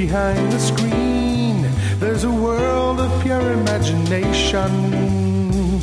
Behind the screen, there's a world of pure imagination.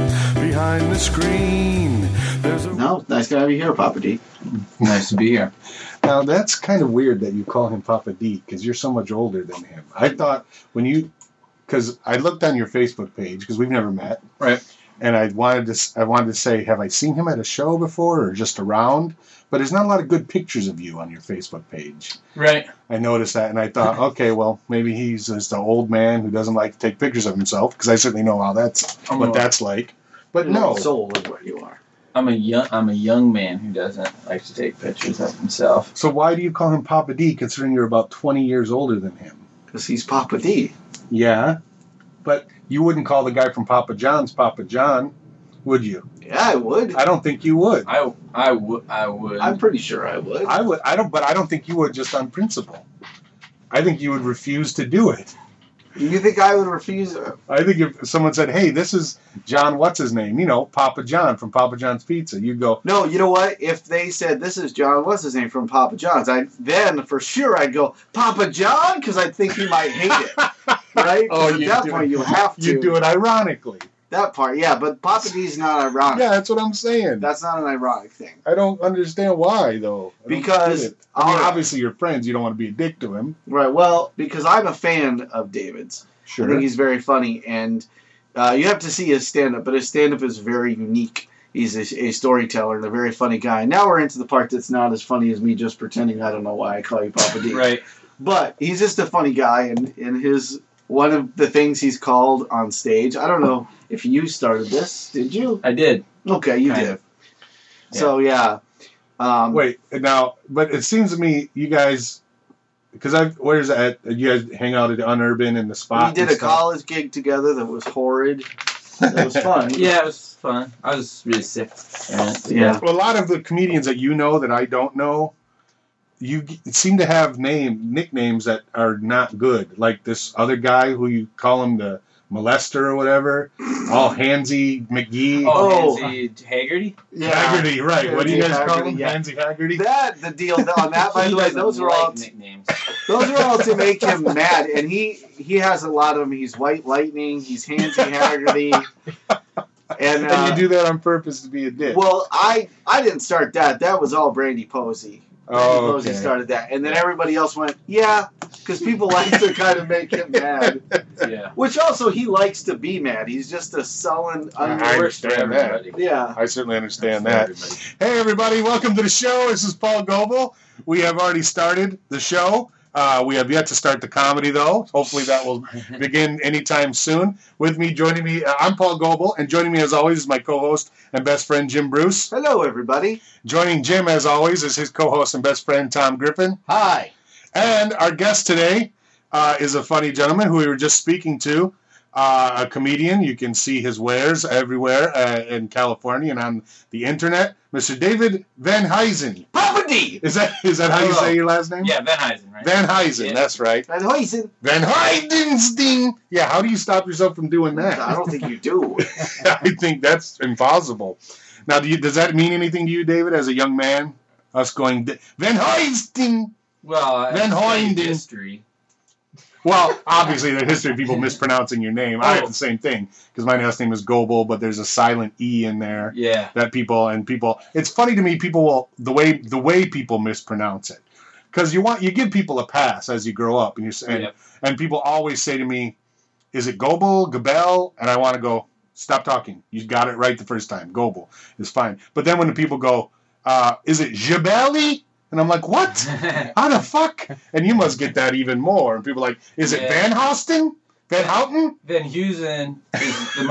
Behind the screen, there's a... No, nice to have you here, Papa D. Nice to be here. Now, that's kind of weird that you call him Papa D, because you're so much older than him. I thought when you... Because I looked on your Facebook page, because we've never met. Right. And I wanted to say, have I seen him at a show before or just around? But there's not a lot of good pictures of you on your Facebook page. Right. I noticed that, and I thought, okay, well, maybe he's just an old man who doesn't like to take pictures of himself, because I certainly know how that's like. But no. So old is what you are. I'm a young man who doesn't like to take pictures of himself. So why do you call him Papa D, considering you're about 20 years older than him? Because he's Papa D. Yeah, but you wouldn't call the guy from Papa John's Papa John, would you? Yeah, I would. I don't think you would. I would. I'm pretty sure I would. I would. But I don't think you would just on principle. I think you would refuse to do it. You think I would refuse? I think if someone said, "Hey, this is John, what's his name? You know, Papa John from Papa John's Pizza," you'd go, No, you know what? If they said, "This is John, what's his name from Papa John's," then for sure I'd go, "Papa John," because I think he might hate it, right? "Oh, at that point you have to. You do it ironically." That part, yeah, but Papa D's not ironic. Yeah, that's what I'm saying. That's not an ironic thing. I don't understand why, though. Because I mean, obviously you're friends. You don't want to be a dick to him. Right. Well, because I'm a fan of David's. Sure. I think he's very funny, and you have to see his stand-up, but his stand-up is very unique. He's a storyteller and a very funny guy. Now we're into the part that's not as funny as me just pretending I don't know why I call you Papa D. Right. But he's just a funny guy, and his one of the things he's called on stage, I don't know if you started this, did you? I did. Okay, you Kind did. of. Yeah. So, yeah. Wait, now, but it seems to me you guys, because where's that? You guys hang out at Unurban in the spot. We did and a stuff? college gig together that was horrid. It was fun. Yeah, it was fun. I was really sick. Yeah. Well, a lot of the comedians that you know that I don't know, you seem to have nicknames that are not good. Like this other guy who you call him the molester or whatever. All Hansy McGee. Oh, Hansy Haggerty? Yeah. Haggerty, right. What do you guys call him? Yeah. Hansy Haggerty? The deal on that, by the way, those are all nicknames. Those are all to make him mad, and he has a lot of them. He's White Lightning, he's Hansy Haggerty. And you do that on purpose to be a dick. Well, I didn't start that. That was all Brandy Posey. Brandy Posey okay. started that. And then everybody else went, yeah, because people like to kind of make him mad. Yeah. Which also, he likes to be mad. He's just a sullen, I understand that. Yeah. I certainly understand that. Hey, everybody, welcome to the show. This is Paul Goebel. We have already started the show. We have yet to start the comedy, though. Hopefully that will begin anytime soon. With me, joining me, I'm Paul Goebel, and joining me, as always, is my co-host and best friend, Jim Bruce. Hello, everybody. Joining Jim, as always, is his co-host and best friend, Tom Griffin. Hi. And our guest today is a funny gentleman who we were just speaking to, a comedian. You can see his wares everywhere in California and on the internet. Mr. David Van Huysen. Papa D! Is that how you say your last name? Yeah, Van Huysen, right? Van Huysen, Yeah. that's right. Van Huysen. Van Huysen. Yeah, how do you stop yourself from doing that? I don't think you do. I think that's impossible. Now, does that mean anything to you, David, as a young man? Us going, Van Huysen. Well, Van Huysen. history. Well, obviously, the history of people mispronouncing your name. I have the same thing, because my last name is Goebel, but there's a silent E in there. Yeah. That people, it's funny to me, people will, the way people mispronounce it. Because you give people a pass as you grow up, and people always say to me, is it Goebel, Gabel? And I want to go, stop talking. You got it right the first time. Goebel is fine. But then when the people go, is it Jabali? And I'm like, what? How the fuck? And you must get that even more. And people are like, is it Van Houten? Van Houten? Van Huysen is the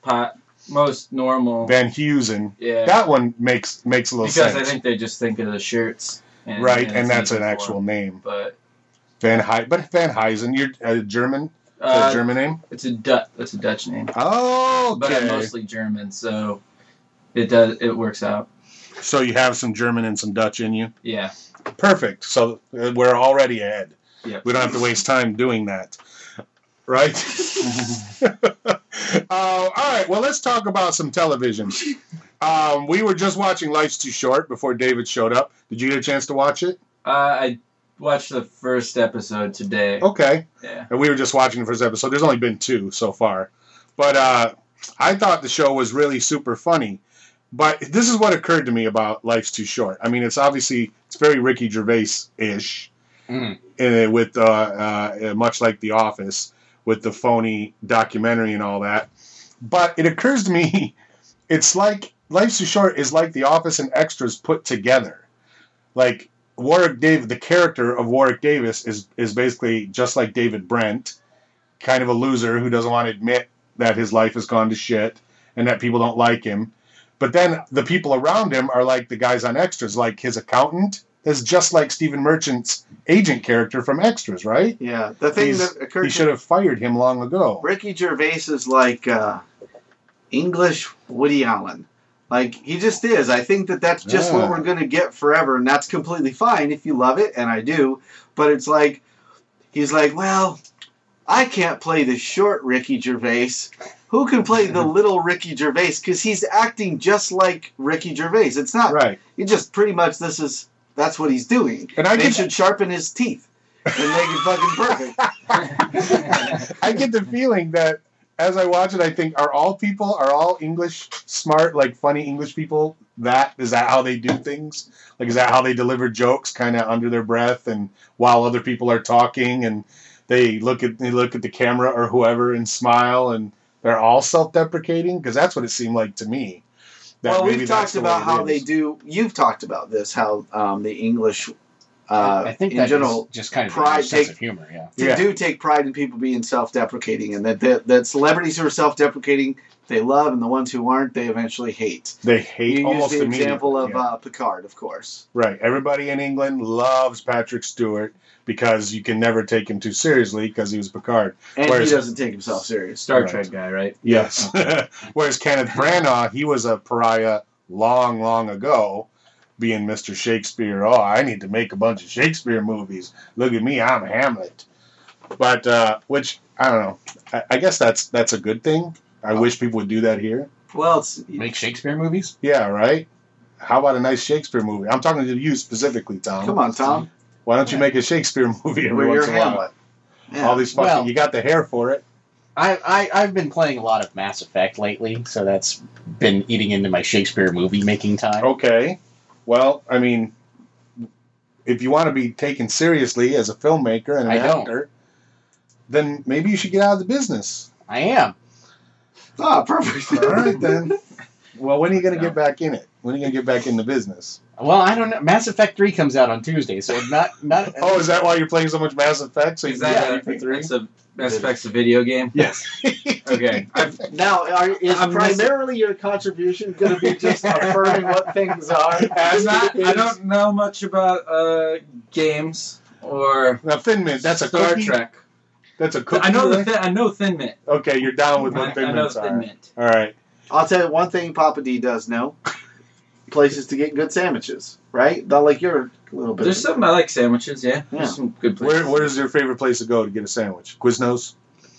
most normal. Van Huysen. Yeah. That one makes a little sense. Because I think they just think of the shirts. And that's it's an actual name. But Van Huysen, you're German? A German name? It's a Dutch name. Oh, okay. But I'm mostly German, so it works out. So you have some German and some Dutch in you? Yeah. Perfect. So we're already ahead. Yep. We don't have to waste time doing that. Right? All right. Well, let's talk about some television. We were just watching Life's Too Short before David showed up. Did you get a chance to watch it? I watched the first episode today. Okay. Yeah. And we were just watching the first episode. There's only been 2 so far. But I thought the show was really super funny. But this is what occurred to me about Life's Too Short. I mean, it's very Ricky Gervais-ish. With much like The Office, with the phony documentary and all that. But it occurs to me, it's like Life's Too Short is like The Office and Extras put together. Like the character of Warwick Davis is basically just like David Brent, kind of a loser who doesn't want to admit that his life has gone to shit and that people don't like him. But then the people around him are like the guys on Extras, like his accountant is just like Stephen Merchant's agent character from Extras, right? Yeah. The thing that occurred He should have fired him long ago. Ricky Gervais is like English Woody Allen. Like, he just is. I think that's just what we're going to get forever, and that's completely fine if you love it, and I do. But it's like, he's like, well, I can't play the short Ricky Gervais. Who can play the little Ricky Gervais? Because he's acting just like Ricky Gervais. It's not. Right. He just pretty much, that's what he's doing. And I they should sharpen his teeth and make it fucking perfect. I get the feeling that as I watch it, I think, are all English smart, like funny English people? Is that how they do things? Like, is that how they deliver jokes, kind of under their breath, and while other people are talking, and they look at the camera or whoever and smile, and they're all self-deprecating? Because that's what it seemed like to me. Well, we've talked about how they do. You've talked about this, how the English, I think in that general, is just kind of pride a sense of humor. Yeah. do take pride in people being self-deprecating, and that celebrities who are self-deprecating they love, and the ones who aren't, they eventually hate. They hate you almost use the immediately. example of Picard, of course. Right. Everybody in England loves Patrick Stewart because you can never take him too seriously because he was Picard. And he doesn't take himself serious. Star Trek guy, right? Yes. Whereas Kenneth Branagh, he was a pariah long, long ago, being Mr. Shakespeare. Oh, I need to make a bunch of Shakespeare movies. Look at me, I'm Hamlet. But, which, I don't know. I guess that's a good thing. I wish people would do that here. Well, make Shakespeare movies? Yeah, right? How about a nice Shakespeare movie? I'm talking to you specifically, Tom. Come on, Tom. Why don't you make a Shakespeare movie every once in a while? Hamlet. Yeah. All these fucking, you got the hair for it. I've been playing a lot of Mass Effect lately, so that's been eating into my Shakespeare movie making time. Okay. Well, I mean, if you want to be taken seriously as a filmmaker and an actor, then maybe you should get out of the business. I am. Ah, perfect. All right, then. Well, when are you going to get back in it? When are you going to get back in the business? Well, I don't know. Mass Effect 3 comes out on Tuesday, so not. Oh, is that why you're playing so much Mass Effect? So Is that Mass Effect's a video game? Yes. Okay. Now, is primarily your contribution going to be just affirming what things are? I don't know much about games or now, Thin Mint. That's a Star cookie? Trek. That's a cookie. I know Thin Mint. Okay, you're down with what Thin I know Mints Thin are. Mint. All right. I'll tell you one thing Papa D does know. Places to get good sandwiches, right? Not like you're a little bit. There's some I like sandwiches, yeah. Yeah. There's some good places. Where's your favorite place to go to get a sandwich? Quiznos?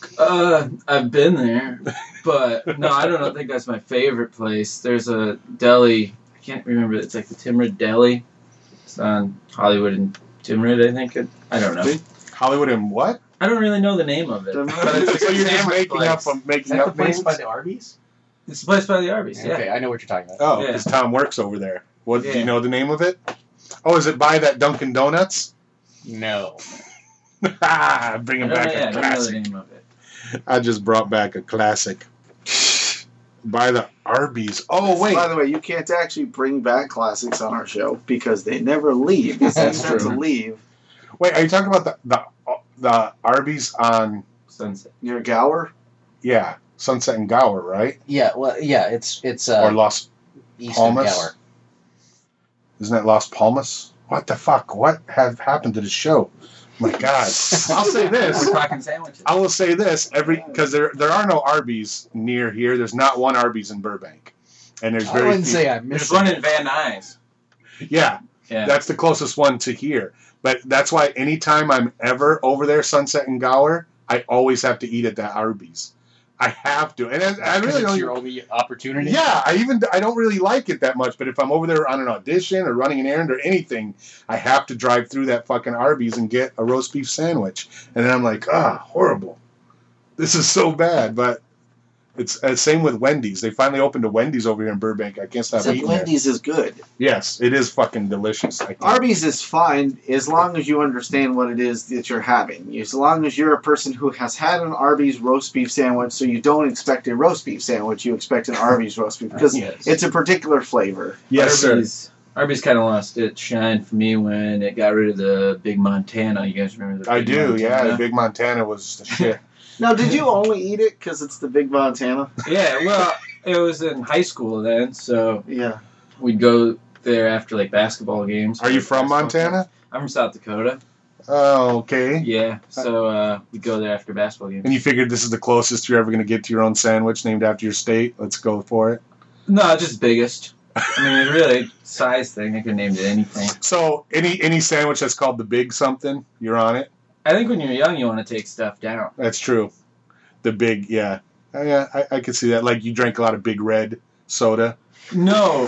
I've been there, but no, I don't think that's my favorite place. There's a deli. I can't remember. It's like the Timrid Deli. It's on Hollywood and Timrid, I think. I don't know. Hollywood and what? I don't really know the name of it. But it's So a you're just sandwich making place. up names? the Arby's? It's a place by the Arby's, yeah. Okay, I know what you're talking about. Oh, Yeah. because Tom works over there. What do you Yeah. know the name of it? Oh, is it by that Dunkin' Donuts? No. Bringing I back don't a know the classic. name of it. I just brought back a classic. By the Arby's. Oh, wait. By the way, you can't actually bring back classics on our show because they never leave. It's That's meant to true. leave. Wait, are you talking about the Arby's on, Sunset. Near Gower? yeah, Sunset and Gower, right? Yeah, well, yeah, it's Or Los East Palmas? of Gower. Isn't that Las Palmas? What the fuck? What have happened to the show? My God. I'll say this. We're talking sandwiches. I will say this because there are no Arby's near here. There's not one Arby's in Burbank, and there's I very wouldn't few. say I'm There's missing. one in Van Nuys. Yeah, Yeah. that's the closest one to here. But that's why anytime I'm ever over there, Sunset and Gower, I always have to eat at that Arby's I have to, and I really It's don't. your only opportunity. Yeah, I don't really like it that much. But if I'm over there on an audition or running an errand or anything, I have to drive through that fucking Arby's and get a roast beef sandwich. And then I'm like, horrible. This is so bad. But it's same with Wendy's. They finally opened a Wendy's over here in Burbank. I can't stop Except eating there. Wendy's is good. Yes, it is fucking delicious. Arby's is fine as long as you understand what it is that you're having. As long as you're a person who has had an Arby's roast beef sandwich, so you don't expect a roast beef sandwich, you expect an Arby's roast beef because Yes. it's a particular flavor. Yes, sir. Arby's kind of lost its shine for me when it got rid of the Big Montana. You guys remember the I Big do, yeah. Montana? The Big Montana was the shit. Now, did you only eat it because it's the Big Montana? Yeah, well, it was in high school then, so Yeah. we'd go there after like basketball games. Are you from Montana? I'm from South Dakota. Oh, okay. Yeah, so we'd go there after basketball games. And you figured this is the closest you're ever going to get to your own sandwich named after your state? Let's go for it. No, just biggest. I mean, really, size thing. I could name it anything. So, any sandwich that's called the Big something, you're on it? I think when you're young, you want to take stuff down. That's true. The Big, yeah. Yeah, I could see that. Like, you drank a lot of Big Red soda. No.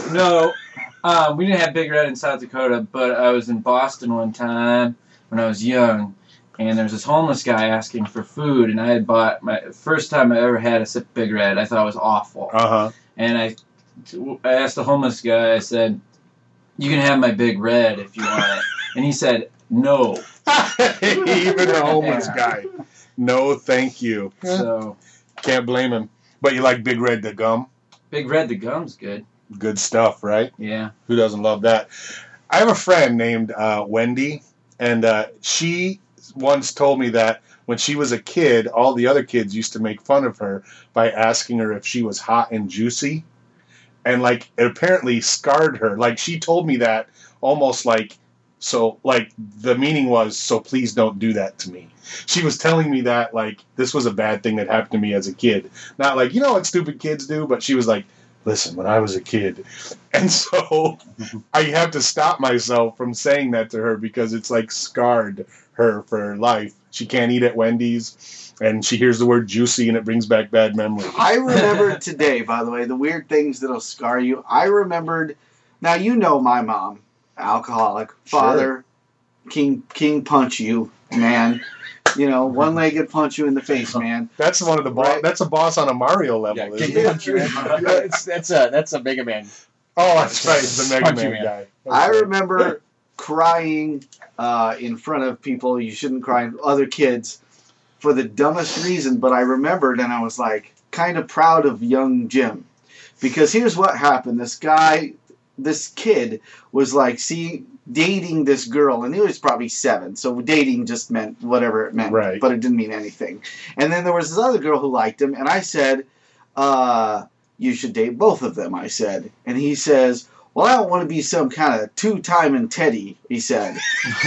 We didn't have Big Red in South Dakota, but I was in Boston one time when I was young, and there was this homeless guy asking for food, and I had bought my first time I ever had a sip of Big Red. I thought it was awful. Uh-huh. And I asked the homeless guy, I said, "You can have my Big Red if you want it." And he said, "No." Even a homeless guy. No, thank you. So, Can't blame him. But you like Big Red the gum? Big Red, the gum's good. Good stuff, right? Yeah. Who doesn't love that? I have a friend named Wendy, and she once told me that when she was a kid, all the other kids used to make fun of her by asking her if she was hot and juicy. And, like, it apparently scarred her. Like, she told me that almost like, so, like, the meaning was, so please don't do that to me. She was telling me that, like, this was a bad thing that happened to me as a kid. Not like, you know what stupid kids do, but she was like, listen, when I was a kid. And so I have to stop myself from saying that to her because it's, like, scarred her for her life. She can't eat at Wendy's, and she hears the word juicy, and it brings back bad memories. I remembered today, by the way, the weird things that'll scar you. I remembered, now you know my mom, alcoholic, father, king punch you, man. You know, one-legged punch you in the face, man. That's one of the boss. Right. That's a boss on a Mario level. Yeah, isn't King it? Punch Man. That's a Mega Man. Oh, that's right. The Mega Punch Man you, man. guy. I remember crying in front of people. You shouldn't cry in other kids for the dumbest reason, but I remembered and I was like kind of proud of young Jim. Because here's what happened. This kid was like, dating this girl, and he was probably 7, so dating just meant whatever it meant, Right. but it didn't mean anything. And then there was this other girl who liked him, and I said, you should date both of them, I said. And he says, well, I don't want to be some kind of two-timing Teddy, he said.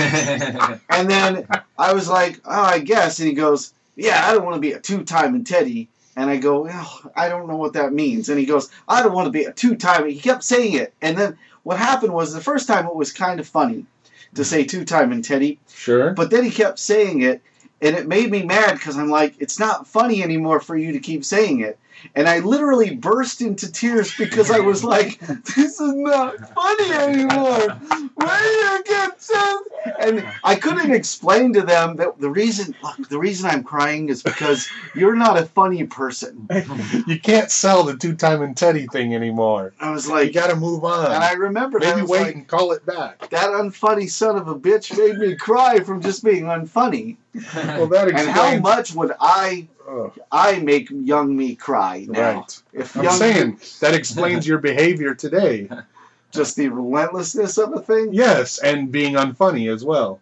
And then I was like, oh, I guess. And he goes, yeah, I don't want to be a two-timing Teddy. And I go, oh, I don't know what that means. And he goes, I don't want to be a two-timing. He kept saying it. And then what happened was the first time it was kind of funny to say two-timing Teddy. Sure. But then he kept saying it, and it made me mad because I'm like, it's not funny anymore for you to keep saying it. And I literally burst into tears because I was like, this is not funny anymore. Why do you get so... And I couldn't explain to them that the reason I'm crying is because you're not a funny person. You can't sell the two-timing Teddy thing anymore. I was You like, got to move on. and I remembered, I Maybe was wait like, and call it back. that unfunny son of a bitch made me cry from just being unfunny. Well, that And explains. how much would I Ugh, make young me cry now? right. If I'm young saying that explains your behavior today. just the relentlessness of a thing. Yes, and being unfunny as well.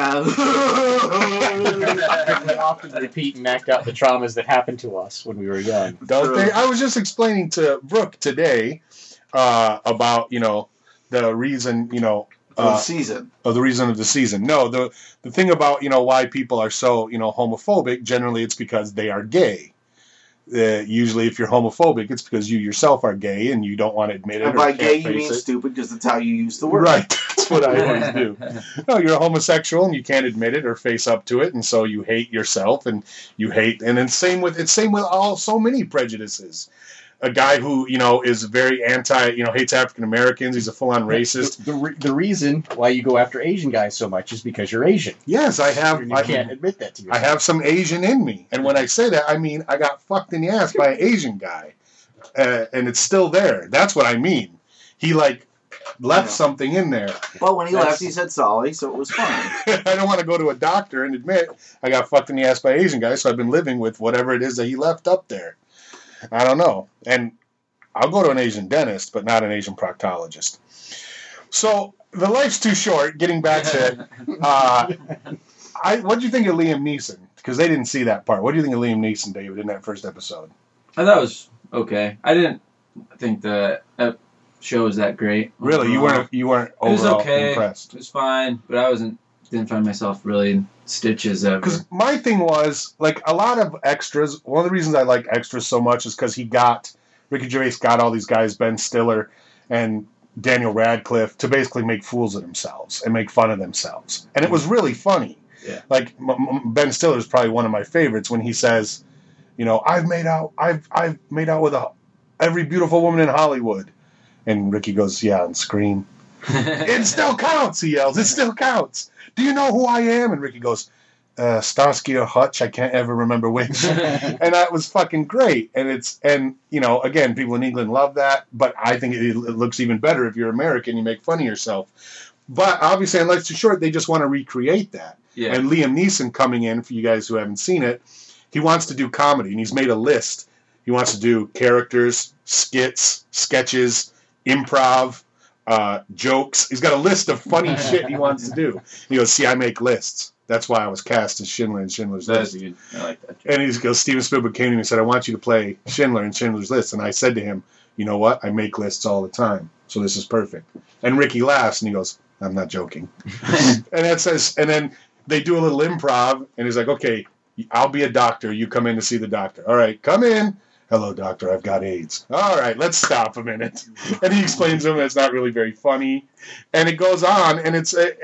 We often repeat and act out the traumas that happened to us when we were young. Don't True. they? I was just explaining to Brooke today about the reason The season. of the reason of the season. No, the thing about why people are so homophobic. Generally, it's because they are gay. Usually, if you're homophobic, it's because you yourself are gay and you don't want to admit it. And or by can't gay, you face mean it. stupid because that's how you use the word. Right. That's That's what I always do. No, you're a homosexual and you can't admit it or face up to it, and so you hate yourself and you hate. And then same with so many prejudices. A guy who is very anti, hates African Americans. He's a full-on racist. The reason why you go after Asian guys so much is because you're Asian. Yes, I have. You can't admit that to yourself. I have some Asian in me, and when I say that, I mean I got fucked in the ass by an Asian guy, and it's still there. That's what I mean. He left something in there. Well, when he left, he said sorry, so it was fine. I don't want to go to a doctor and admit I got fucked in the ass by an Asian guy, so I've been living with whatever it is that he left up there. I don't know. And I'll go to an Asian dentist, but not an Asian proctologist. So, the life's too short. Getting back to what do you think of Liam Neeson? Because they didn't see that part. What do you think of Liam Neeson, David, in that first episode? I thought it was okay. I didn't think the show was that great. Really? You weren't overall impressed? It was fine, but I didn't find myself really in stitches ever. Because my thing was, a lot of extras, one of the reasons I like extras so much is because Ricky Gervais got all these guys, Ben Stiller and Daniel Radcliffe, to basically make fools of themselves and make fun of themselves. And it was really funny. Yeah. Ben Stiller is probably one of my favorites when he says, I've made out with every beautiful woman in Hollywood. And Ricky goes, yeah, and Scream. It still counts, he yells. It still counts. Do you know who I am? And Ricky goes, Starsky or Hutch, I can't ever remember which. And that was fucking great. And again, people in England love that, but I think it looks even better if you're American, you make fun of yourself. But obviously, in Life's Too Short, they just want to recreate that. Yeah. And Liam Neeson coming in, for you guys who haven't seen it, he wants to do comedy, and he's made a list. He wants to do characters, skits, sketches, improv, jokes. He's got a list of funny shit he wants to do. He goes, see, I make lists. That's why I was cast as Schindler in Schindler's List. I like that. And he goes, Steven Spielberg came to me and said, I want you to play Schindler in Schindler's List. And I said to him, you know what? I make lists all the time. So this is perfect. And Ricky laughs and he goes, I'm not joking. And then they do a little improv and he's like, okay, I'll be a doctor. You come in to see the doctor. All right, come in. Hello, doctor, I've got AIDS. All right, let's stop a minute. And he explains to him it's not really very funny. And it goes on, and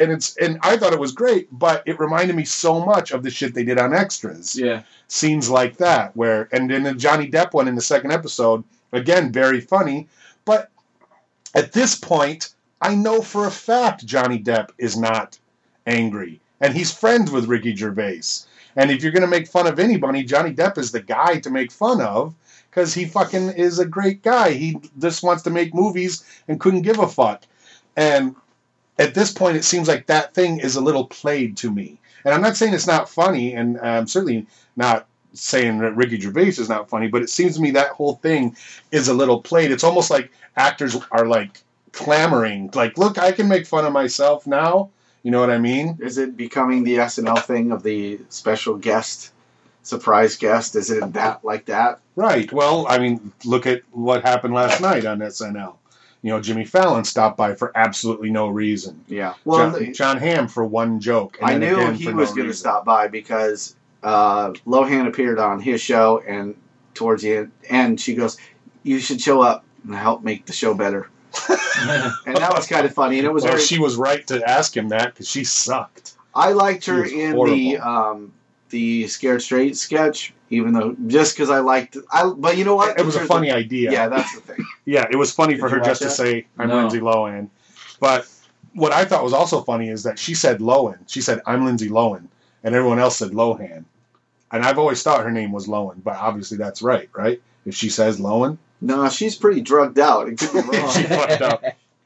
I thought it was great, but it reminded me so much of the shit they did on Extras. Yeah. Scenes like that, and then the Johnny Depp one in the second episode, again, very funny. But at this point, I know for a fact Johnny Depp is not angry. And he's friends with Ricky Gervais. And if you're going to make fun of anybody, Johnny Depp is the guy to make fun of. Because he fucking is a great guy. He just wants to make movies and couldn't give a fuck. And at this point, it seems like that thing is a little played to me. And I'm not saying it's not funny, and I'm certainly not saying that Ricky Gervais is not funny, but it seems to me that whole thing is a little played. It's almost like actors are clamoring. Look, I can make fun of myself now. You know what I mean? Is it becoming the SNL thing of the special guest? Surprise guest? Is it that like that? Right. Well, I mean, look at what happened last night on SNL. Jimmy Fallon stopped by for absolutely no reason. Yeah. Well, John Hamm for one joke. I knew he was going to stop by because Lohan appeared on his show, and towards the end, she goes, "You should show up and help make the show better." And that was kind of funny. And it was she was right to ask him that because she sucked. I liked her in the Scared Straight sketch, even though just because I liked it. But you know what? It was a funny idea. Yeah, that's the thing. Yeah, it was funny for her just to say, I'm Lindsay Lohan. But what I thought was also funny is that she said Lohan. She said, I'm Lindsay Lohan. And everyone else said Lohan. And I've always thought her name was Lohan, but obviously that's right? If she says Lohan? No, she's pretty drugged out. It could be wrong. She fucked up.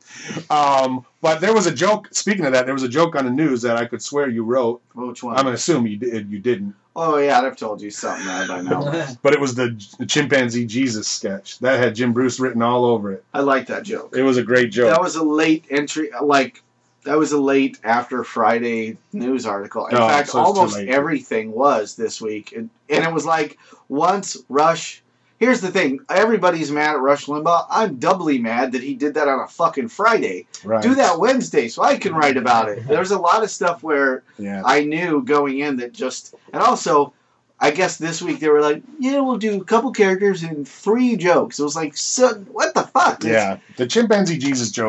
But there was a joke, speaking of that, there was a joke on the news that I could swear you wrote. Which one? I'm going to assume you didn't. Oh, yeah, I've told you something by now. But it was the chimpanzee Jesus sketch. That had Jim Bruce written all over it. I like that joke. It was a great joke. That was a late entry, that was a late after Friday news article. In fact, so almost everything was this week. And it was once Rush... Here's the thing. Everybody's mad at Rush Limbaugh. I'm doubly mad that he did that on a fucking Friday. Right. Do that Wednesday so I can write about it. There's a lot of stuff where I knew going in that just... And also, I guess this week they were like, yeah, we'll do a couple characters and 3 jokes. It was like, so, what the fuck? Yeah. The chimpanzee Jesus joke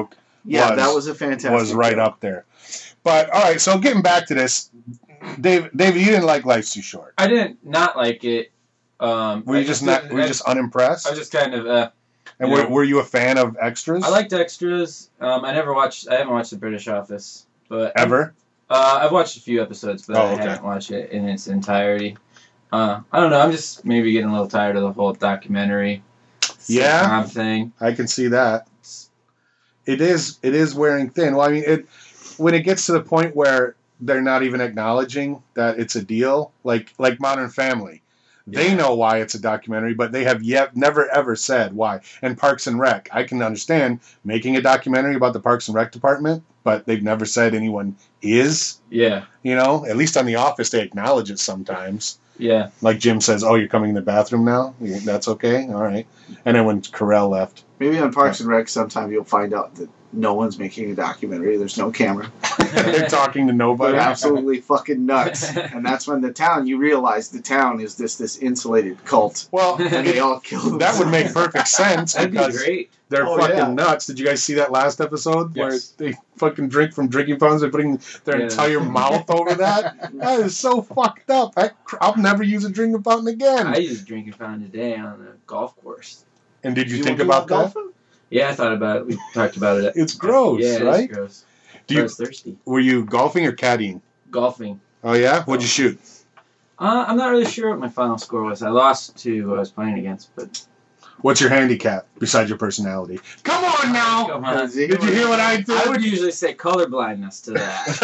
Yeah, that was a fantastic. Was right show. up there. But all right, so getting back to this, Dave, you didn't like Life's Too Short. I didn't not like it. Were you just unimpressed? I was just kind of. And were you a fan of Extras? I liked Extras. I haven't watched the British Office, but Ever? I've watched a few episodes, but I haven't watched it in its entirety. I don't know. I'm just maybe getting a little tired of the whole documentary sitcom thing. I can see that. It is wearing thin. Well, I mean, when it gets to the point where they're not even acknowledging that it's a deal, like Modern Family. They know why it's a documentary, but they have never ever said why. And Parks and Rec, I can understand making a documentary about the Parks and Rec department, but they've never said anyone is. Yeah. At least on The Office, they acknowledge it sometimes. Yeah. Like Jim says, "Oh, you're coming in the bathroom now? That's okay? All right." And then when Carell left. Maybe on Parks and Rec sometime you'll find out that no one's making a documentary. There's no camera. They're talking to nobody. They're absolutely fucking nuts. And that's when you realize the town is this insulated cult. Well, and they all kill themselves. That would make perfect sense. That'd be because great. They're fucking nuts. Did you guys see that last episode where they fucking drink from drinking fountains? They're putting their entire mouth over that? That is so fucked up. I'll never use a drinking fountain again. I used a drinking fountain today on a golf course. And did you think about that? Yeah, I thought about it. We talked about it. It's gross, right? It's gross. I was thirsty. Were you golfing or caddying? Golfing. Oh, yeah? What'd you shoot? I'm not really sure what my final score was. I lost to who I was playing against, but... What's your handicap besides your personality? Come on now! Come on. Did you hear what I did? I would usually say colorblindness to that.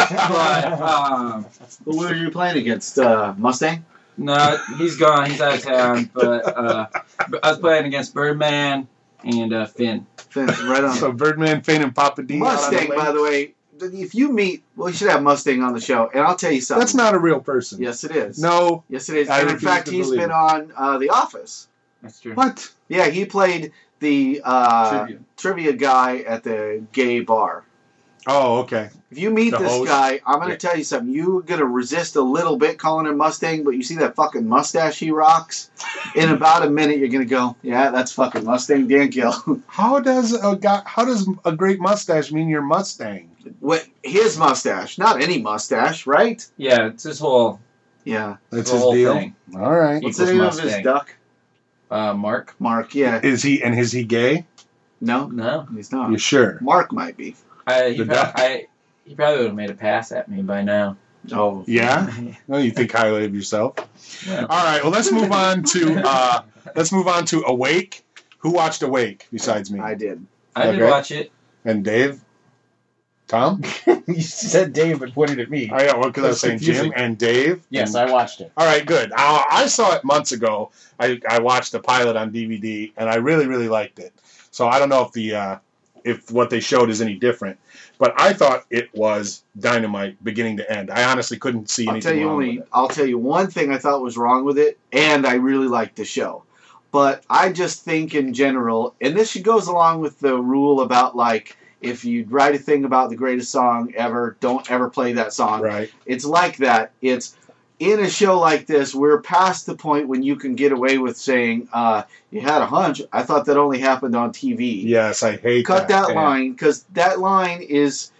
But what are you playing against? Mustang? No, he's gone. He's out of town. But I was playing against Birdman and Finn. Finn's right on. So Birdman, Finn, and Papa D. Mustang, by the way, if you meet... Well, you should have Mustang on the show. And I'll tell you something. That's not a real person. Yes, it is. No. Yes, it is. I And in fact, he's been on The Office. That's true. What? Yeah, he played the trivia guy at the gay bar. Oh, okay. If you meet The this host? guy, I'm going to tell you something. You're going to resist a little bit calling him Mustang, but you see that fucking mustache he rocks? In about a minute, you're going to go, yeah, that's fucking Mustang Dankill. How does a great mustache mean you're Mustang? What, his mustache, not any mustache, right? Yeah, it's his whole... Yeah. That's the his whole deal. thing. All right. What's the name of his Mustang. duck? Mark? Mark, yeah. Is he gay? No, No. he's not. You sure? Mark might be. He probably would have made a pass at me by now. Oh. Yeah? Well, you think highly of yourself. Yeah. All right. Well, let's move on to Awake. Who watched Awake besides me? I did. I did Okay. watch it. And Dave? Tom? You said Dave but pointed at me. Oh, yeah, well, because I was saying Confusing. Jim and Dave. Yes, And- I watched it. All right, good. I saw it months ago. I watched the pilot on DVD, and I really, really liked it. So I don't know if what they showed is any different, but I thought it was dynamite beginning to end. I honestly couldn't see anything wrong with it. I'll tell you one thing I thought was wrong with it, and I really liked the show. But I just think in general, and this goes along with the rule about, like, if you write a thing about the greatest song ever, don't ever play that song. Right. It's like that. It's in a show like this, we're past the point when you can get away with saying, you had a hunch. I thought that only happened on TV. Yes, I hate Cut that. that line, because that line is...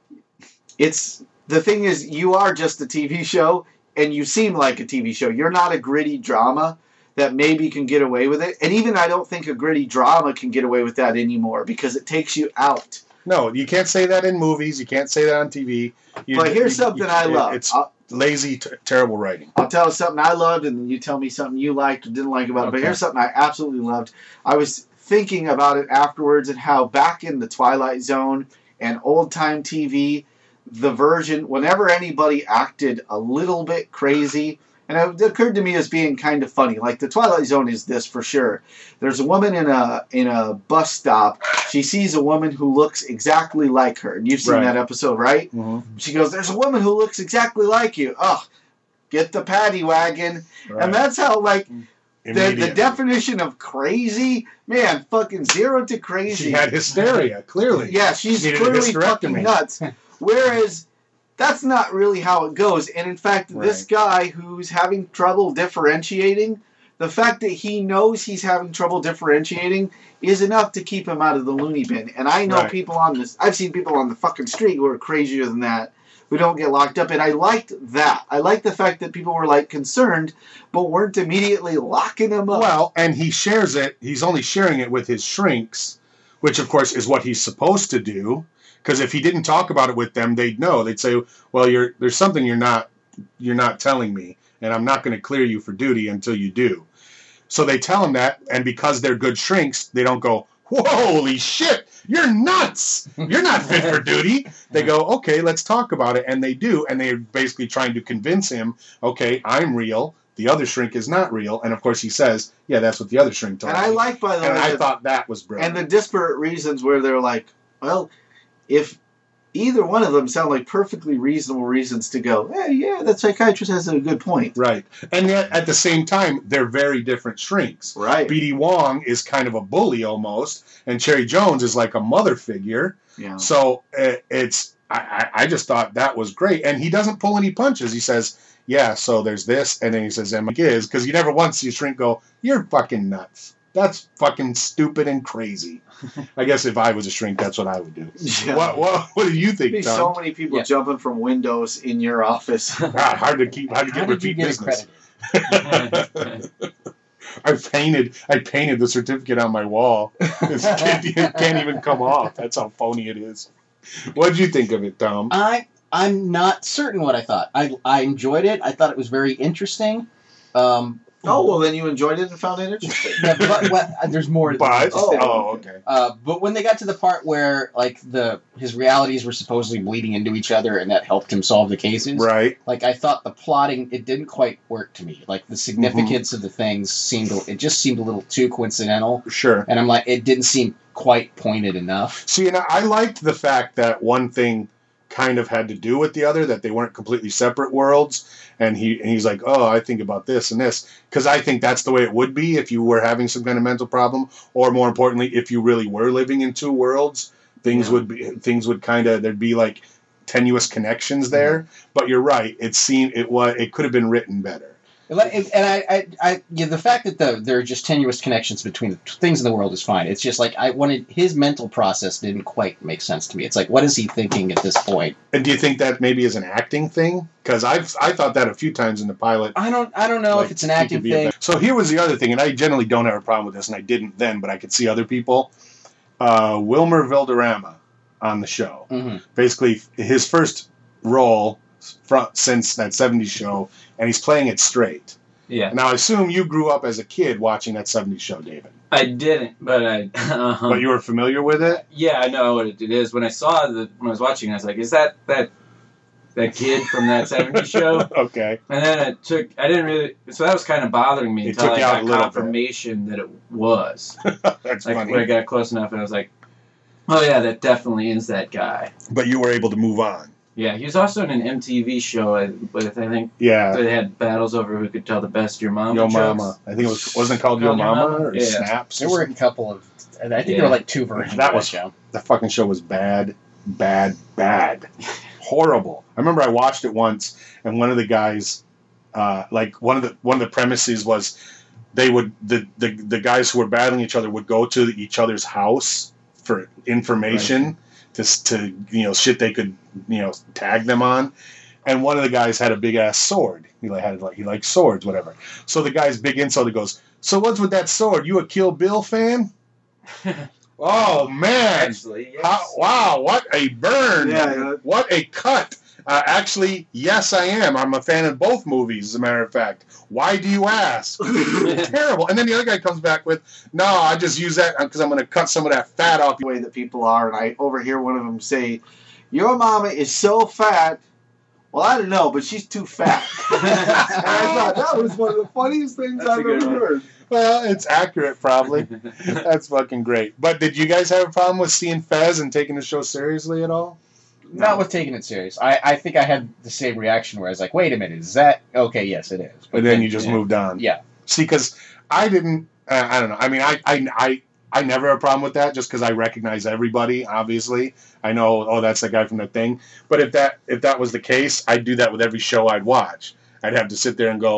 The thing is, you are just a TV show, and you seem like a TV show. You're not a gritty drama that maybe can get away with it. And even I don't think a gritty drama can get away with that anymore, because it takes you out. No, you can't say that in movies. You can't say that on TV. But here's something I love. It's lazy, terrible writing. I'll tell you something I loved, and then you tell me something you liked or didn't like about it. But here's something I absolutely loved. I was thinking about it afterwards and how back in the Twilight Zone and old-time TV, the version, whenever anybody acted a little bit crazy, and it occurred to me as being kind of funny. Like, the Twilight Zone is this for sure. There's a woman in a bus stop. She sees a woman who looks exactly like her. And you've seen that episode, right? Mm-hmm. She goes, there's a woman who looks exactly like you. Oh, get the paddy wagon. Right. And that's how, like, the Immediately. definition of crazy, man, fucking zero to crazy. She had hysteria, clearly. Yeah, she's She needed a clearly hysterectomy. fucking nuts. Whereas... that's not really how it goes. And in fact, this guy who's having trouble differentiating the fact that he knows he's having trouble differentiating is enough to keep him out of the loony bin. And I know people on this, I've seen people on the fucking street who are crazier than that, who don't get locked up. And I liked that. I liked the fact that people were like concerned, but weren't immediately locking him up. Well, and he shares it. He's only sharing it with his shrinks, which of course is what he's supposed to do. Because if he didn't talk about it with them, they'd know. They'd say, "Well, there's something you're not telling me, and I'm not going to clear you for duty until you do." So they tell him that, and because they're good shrinks, they don't go, "Holy shit, you're nuts! You're not fit for duty." They go, "Okay, let's talk about it," and they do, and they're basically trying to convince him, "Okay, I'm real. The other shrink is not real." And of course, he says, "Yeah, that's what the other shrink told me." And I like, by the way, and I thought that was brilliant. And the disparate reasons where they're like, well, if either one of them sound like perfectly reasonable reasons to go, hey, yeah, that psychiatrist has a good point. Right. And yet, at the same time, they're very different shrinks. Right. B.D. Wong is kind of a bully almost, and Cherry Jones is like a mother figure. Yeah. So I just thought that was great. And he doesn't pull any punches. He says, yeah, so there's this, and then he says, and is, because you never once see a shrink go, you're fucking nuts. That's fucking stupid and crazy. I guess if I was a shrink, that's what I would do. Yeah. What do you think, There'd be Tom? so many people jumping from windows in your office. God, hard to get repeat business. I painted the certificate on my wall. It can't even come off. That's how phony it is. What did you think of it, Tom? I'm not certain what I thought. I enjoyed it. I thought it was very interesting. Oh, well, then you enjoyed it and found it interesting. Yeah, but there's more to But, this. okay. But when they got to the part where like his realities were supposedly bleeding into each other, and that helped him solve the cases, Right. like I thought the plotting, it didn't quite work to me. Like the significance of the things it just seemed a little too coincidental. Sure. And I'm like, it didn't seem quite pointed enough. See, and I liked the fact that one thing kind of had to do with the other, that they weren't completely separate worlds. And he's like, oh, I think about this and this. Because I think that's the way it would be if you were having some kind of mental problem. Or more importantly, if you really were living in two worlds, things would kind of, there'd be like tenuous connections there. Mm-hmm. But you're right. It could have been written better. And the fact that there are just tenuous connections between the things in the world is fine. It's just like his mental process didn't quite make sense to me. It's like, what is he thinking at this point? And do you think that maybe is an acting thing? Because I thought that a few times in the pilot. I don't know if it's an acting thing. So here was the other thing, and I generally don't have a problem with this, and I didn't then, but I could see other people. Wilmer Valderrama on the show. Mm-hmm. Basically, his first role since that 70s show, and he's playing it straight. Yeah. Now, I assume you grew up as a kid watching that 70s show, David. I didn't, but But you were familiar with it? Yeah, I know what it is. When I was watching, I was like, is that kid from that 70s show? Okay. And then I didn't really, so that was kind of bothering me until I got confirmation that it was. That's like, funny. when I got close enough, and I was like, oh yeah, that definitely is that guy. But you were able to move on. Yeah, he was also in an MTV show with, I think, yeah, they had battles over who could tell the best Your Mama Yo jokes. Mama. I think wasn't it called Yo Mama or yeah. Snaps? There were a couple of, I think there were like two versions of that show. The fucking show was bad. Horrible. I remember I watched it once, and one of the guys, like one of the premises was they would the guys who were battling each other would go to each other's house for information. Right. To shit they could tag them on, and one of the guys had a big ass sword. He liked swords, whatever. So the guy's big insult, he goes, "So what's with that sword? You a Kill Bill fan?" Oh man! Actually, yes. Wow! What a burn! Yeah. What a cut! Actually, yes, I am. I'm a fan of both movies, as a matter of fact. Why do you ask? Terrible. And then the other guy comes back with, no, I just use that because I'm going to cut some of that fat off. The way that people are, and I overhear one of them say, your mama is so fat. Well, I don't know, but she's too fat. And I thought that was one of the funniest things I've ever heard. Well, it's accurate, probably. That's fucking great. But did you guys have a problem with seeing Fez and taking the show seriously at all? Not with taking it serious. I think I had the same reaction where I was like, wait a minute, is that... Okay, yes, it is. But then you just moved on. Yeah. See, because I didn't... I don't know. I mean, I never have a problem with that just because I recognize everybody, obviously. I know, oh, that's the guy from the thing. But if that was the case, I'd do that with every show I'd watch. I'd have to sit there and go,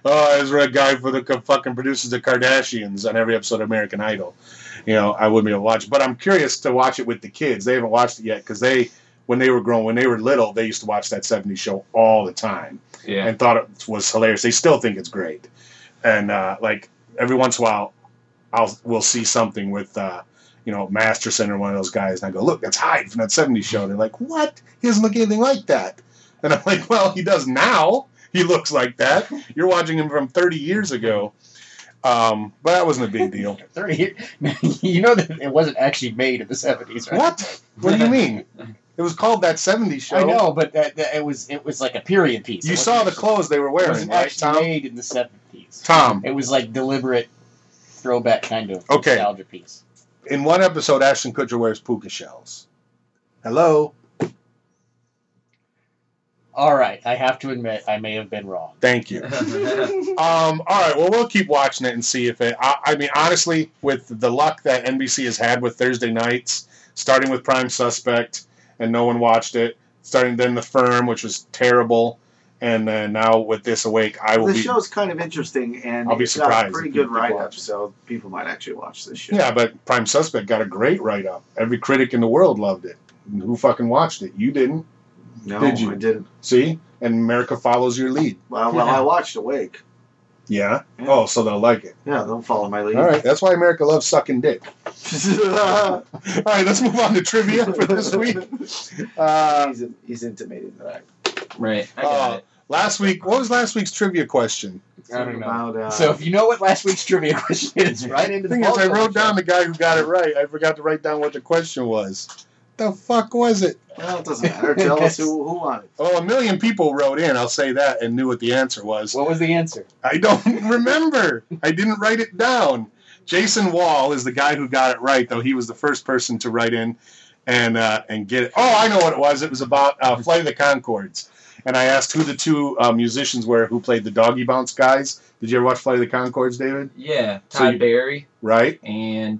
Oh, Ezra, a guy for the fucking produces the Kardashians on every episode of American Idol. You know, I wouldn't be able to watch it. But I'm curious to watch it with the kids. They haven't watched it yet because when they were little, they used to watch that 70s show all the time. Yeah. And thought it was hilarious. They still think it's great. And, like, every once in a while, we'll see something with, Masterson or one of those guys, and I go, look, that's Hyde from that 70s show. And they're like, what? He doesn't look anything like that. And I'm like, well, he does now. He looks like that. You're watching him from 30 years ago. But that wasn't a big deal. 30 years. You know that it wasn't actually made in the 70s, right? What? What do you mean? It was called that 70s show. I know, but it was like a period piece. You saw the clothes they were It wearing, wasn't right, actually Tom? made in the 70s. Tom. It was like deliberate throwback kind of Okay. nostalgia piece. In one episode, Ashton Kutcher wears puka shells. Hello? All right, I have to admit, I may have been wrong. Thank you. All right, well, we'll keep watching it and see if it... I mean, honestly, with the luck that NBC has had with Thursday nights, starting with Prime Suspect, and no one watched it, starting then The Firm, which was terrible, and then now with This Awake, I will The be... show's kind of interesting, and I'll be it's got surprised a pretty if good people write-up, watch it. so people might actually watch this show. Yeah, but Prime Suspect got a great write-up. Every critic in the world loved it. And who fucking watched it? You didn't. No, Did you? I didn't. See? And America follows your lead. Well, I watched Awake. Yeah? Yeah. Oh, so they'll like it. Yeah, they'll follow my lead. All right, that's why America loves sucking dick. All right, let's move on to trivia for this week. He's intimating that. Right. I got it. Last week, what was last week's trivia question? I don't know. About, So if you know what last week's trivia question is, right into The the thing is, I Paul wrote Show. down the guy who got it right. I forgot to write down what the question was. The fuck was it? well, it doesn't matter. Tell us who won it. Oh, 1 million people wrote in, I'll say that, and knew what the answer was. What was the answer? I don't remember. I didn't write it down. Jason Wall is the guy who got it right, though. He was the first person to write in and get it. Oh, I know what it was. It was about Flight of the Conchords. And I asked who the two musicians were who played the Doggy Bounce guys. Did you ever watch Flight of the Conchords, David? Yeah. So Todd you- Barry Right? and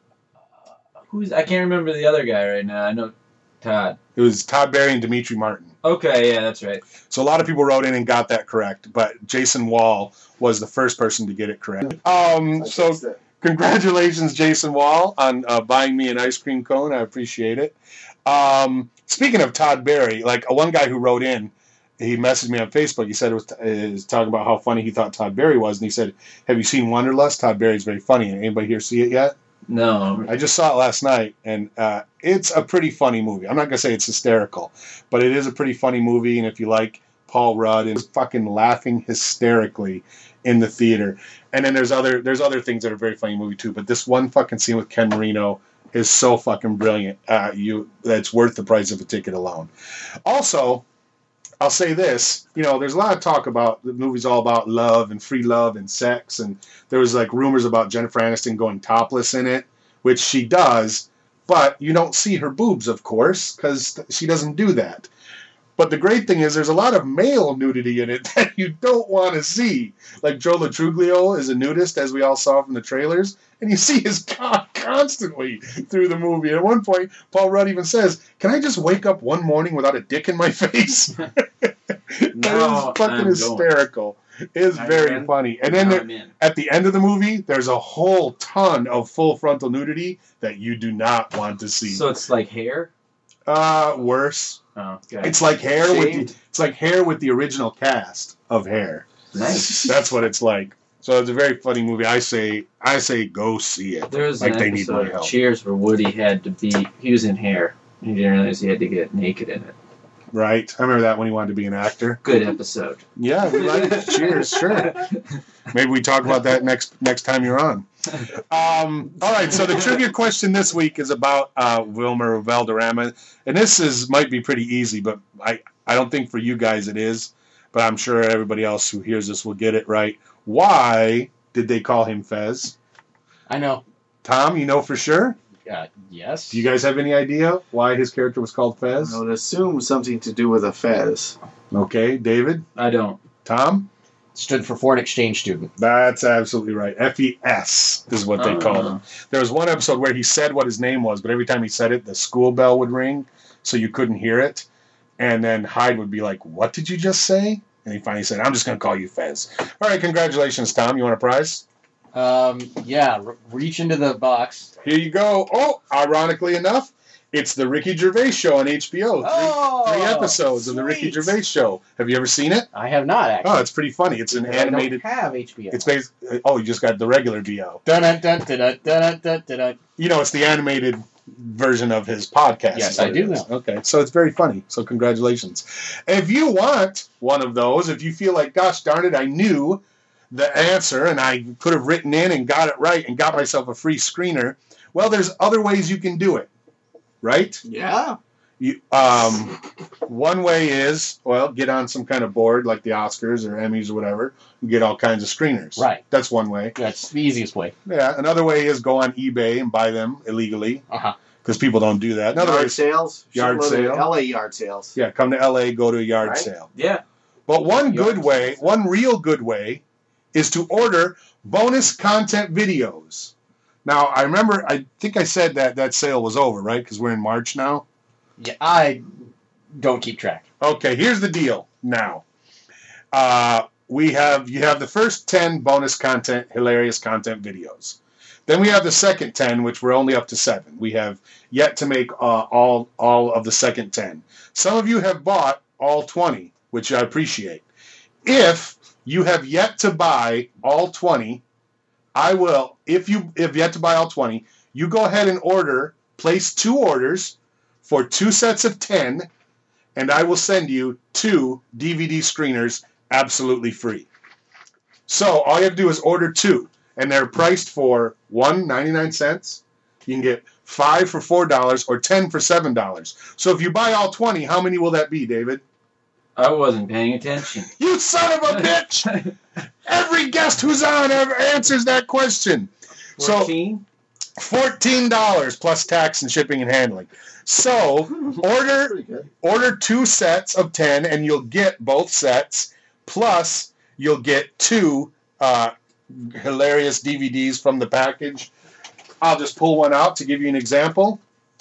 I can't remember the other guy right now. I know Todd. It was Todd Barry and Dimitri Martin. Okay, yeah, that's right. So a lot of people wrote in and got that correct, but Jason Wall was the first person to get it correct. So congratulations, Jason Wall, on buying me an ice cream cone. I appreciate it. Speaking of Todd Barry, like one guy who wrote in, he messaged me on Facebook. He said it was talking about how funny he thought Todd Barry was, and he said, "Have you seen Wanderlust? Todd Barry's very funny. Anybody here see it yet?" No. I just saw it last night, and it's a pretty funny movie. I'm not gonna say it's hysterical, but it is a pretty funny movie. And if you like Paul Rudd, is fucking laughing hysterically in the theater. And then there's other things that are very funny in the movie too. But this one fucking scene with Ken Marino is so fucking brilliant. That's worth the price of a ticket alone. Also, I'll say this, there's a lot of talk about the movie's all about love and free love and sex, and there was like rumors about Jennifer Aniston going topless in it, which she does, but you don't see her boobs, of course, because she doesn't do that. But the great thing is there's a lot of male nudity in it that you don't want to see. Like Joe Latruglio is a nudist, as we all saw from the trailers, and you see his cock constantly through the movie. At one point, Paul Rudd even says, "Can I just wake up one morning without a dick in my face?" That No, is fucking I'm hysterical. It is I'm very in. funny. And then Now I'm in. at the end of the movie, there's a whole ton of full frontal nudity that you do not want to see. So it's like hair? Worse. Oh, okay. It's like hair Shaved? it's like hair with the original cast of Hair. Nice. That's what it's like. So it's a very funny movie. I say go see it. There was Like an they need my episode of help. Cheers where Woody he was in hair. He didn't realize he had to get naked in it. Right? I remember that when he wanted to be an actor. Good episode. Yeah, right. Cheers, sure. Maybe we talk about that next time you're on. All right, so the trivia question this week is about Wilmer Valderrama, and this might be pretty easy, but I don't think for you guys it is, but I'm sure everybody else who hears this will get it right. Why did they call him Fez? I know. Tom, you know for sure? Yes. Do you guys have any idea why his character was called Fez? I would assume something to do with a fez. Okay, David? I don't. Tom? Stood for foreign exchange student. That's absolutely right. FES is what they called him. There was one episode where he said what his name was, but every time he said it, the school bell would ring, so you couldn't hear it. And then Hyde would be like, "What did you just say?" And he finally said, I'm just going to call you Fez. All right, congratulations, Tom. You want a prize? Yeah, reach into the box. Here you go. Oh, ironically enough, it's the Ricky Gervais Show on HBO. Three episodes of the Ricky Gervais Show. Have you ever seen it? I have not, actually. Oh, it's pretty funny. It's an animated. I don't have HBO. It's based. Oh, you just got the regular VO. You know, it's the animated version of his podcast. Yes, I do know. Okay, so it's very funny. So congratulations. If you want one of those, if you feel like, gosh darn it, I knew the answer and I could have written in and got it right and got myself a free screener, well, there's other ways you can do it, right? Yeah. You, one way is, well, get on some kind of board like the Oscars or Emmys or whatever and get all kinds of screeners. Right. That's one way. That's the easiest way. Yeah. Another way is go on eBay and buy them illegally. Because people don't do that. Another Yard way, sales. Yard Shitload of sale. LA yard sales. yeah, come to LA, go to a yard Right. sale. Yeah. But one Yard good way, sales. one real good way, is to order bonus content videos. Now, I remember, I think I said that sale was over, right? Because we're in March now. Yeah, I don't keep track. Okay, here's the deal now. You have the first 10 bonus content, hilarious content videos. Then we have the second 10, which we're only up to 7. We have yet to make all of the second 10. Some of you have bought all 20, which I appreciate. If you have yet to buy all 20, I will, if you have yet to buy all 20, you go ahead and place 2 orders for 2 sets of 10, and I will send you 2 DVD screeners absolutely free. So all you have to do is order 2, and they're priced for $1.99. You can get 5 for $4 or 10 for $7. So if you buy all 20, how many will that be, David? I wasn't paying attention. You son of a bitch! Every guest who's on answers that question. 14? So $14 plus tax and shipping and handling. So order 2 sets of 10 and you'll get both sets, plus you'll get 2 hilarious DVDs from the package. I'll just pull one out to give you an example.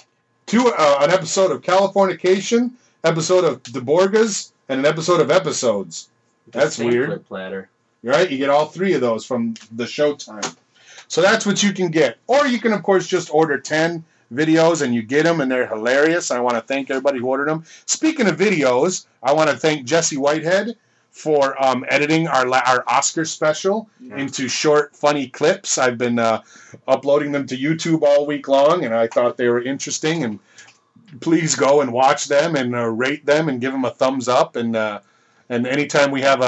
An episode of Californication, episode of The Borgas, and an episode of Episodes. That's weird. Sampler platter. Right? You get all 3 of those from the Showtime. So that's what you can get. Or you can, of course, just order 10 videos and you get them and they're hilarious. I want to thank everybody who ordered them. Speaking of videos, I want to thank Jesse Whitehead for editing our Oscar special into short, funny clips. I've been uploading them to YouTube all week long, and I thought they were interesting. And please go and watch them and rate them and give them a thumbs up. And anytime we have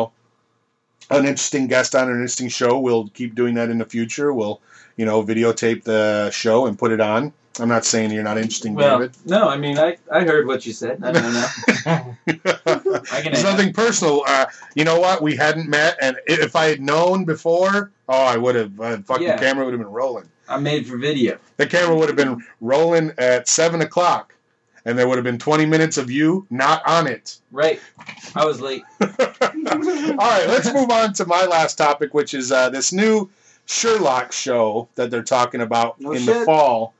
an interesting guest on an interesting show, we'll keep doing that in the future. We'll videotape the show and put it on. I'm not saying you're not interesting, Well, David. no, I mean, I heard what you said. I don't know. It's nothing personal. You know what? We hadn't met, and if I had known before, I would have. The camera would have been rolling. I'm made for video. The camera would have been rolling at 7 o'clock, and there would have been 20 minutes of you not on it. Right. I was late. All right, let's move on to my last topic, which is this new Sherlock show that they're talking about the fall.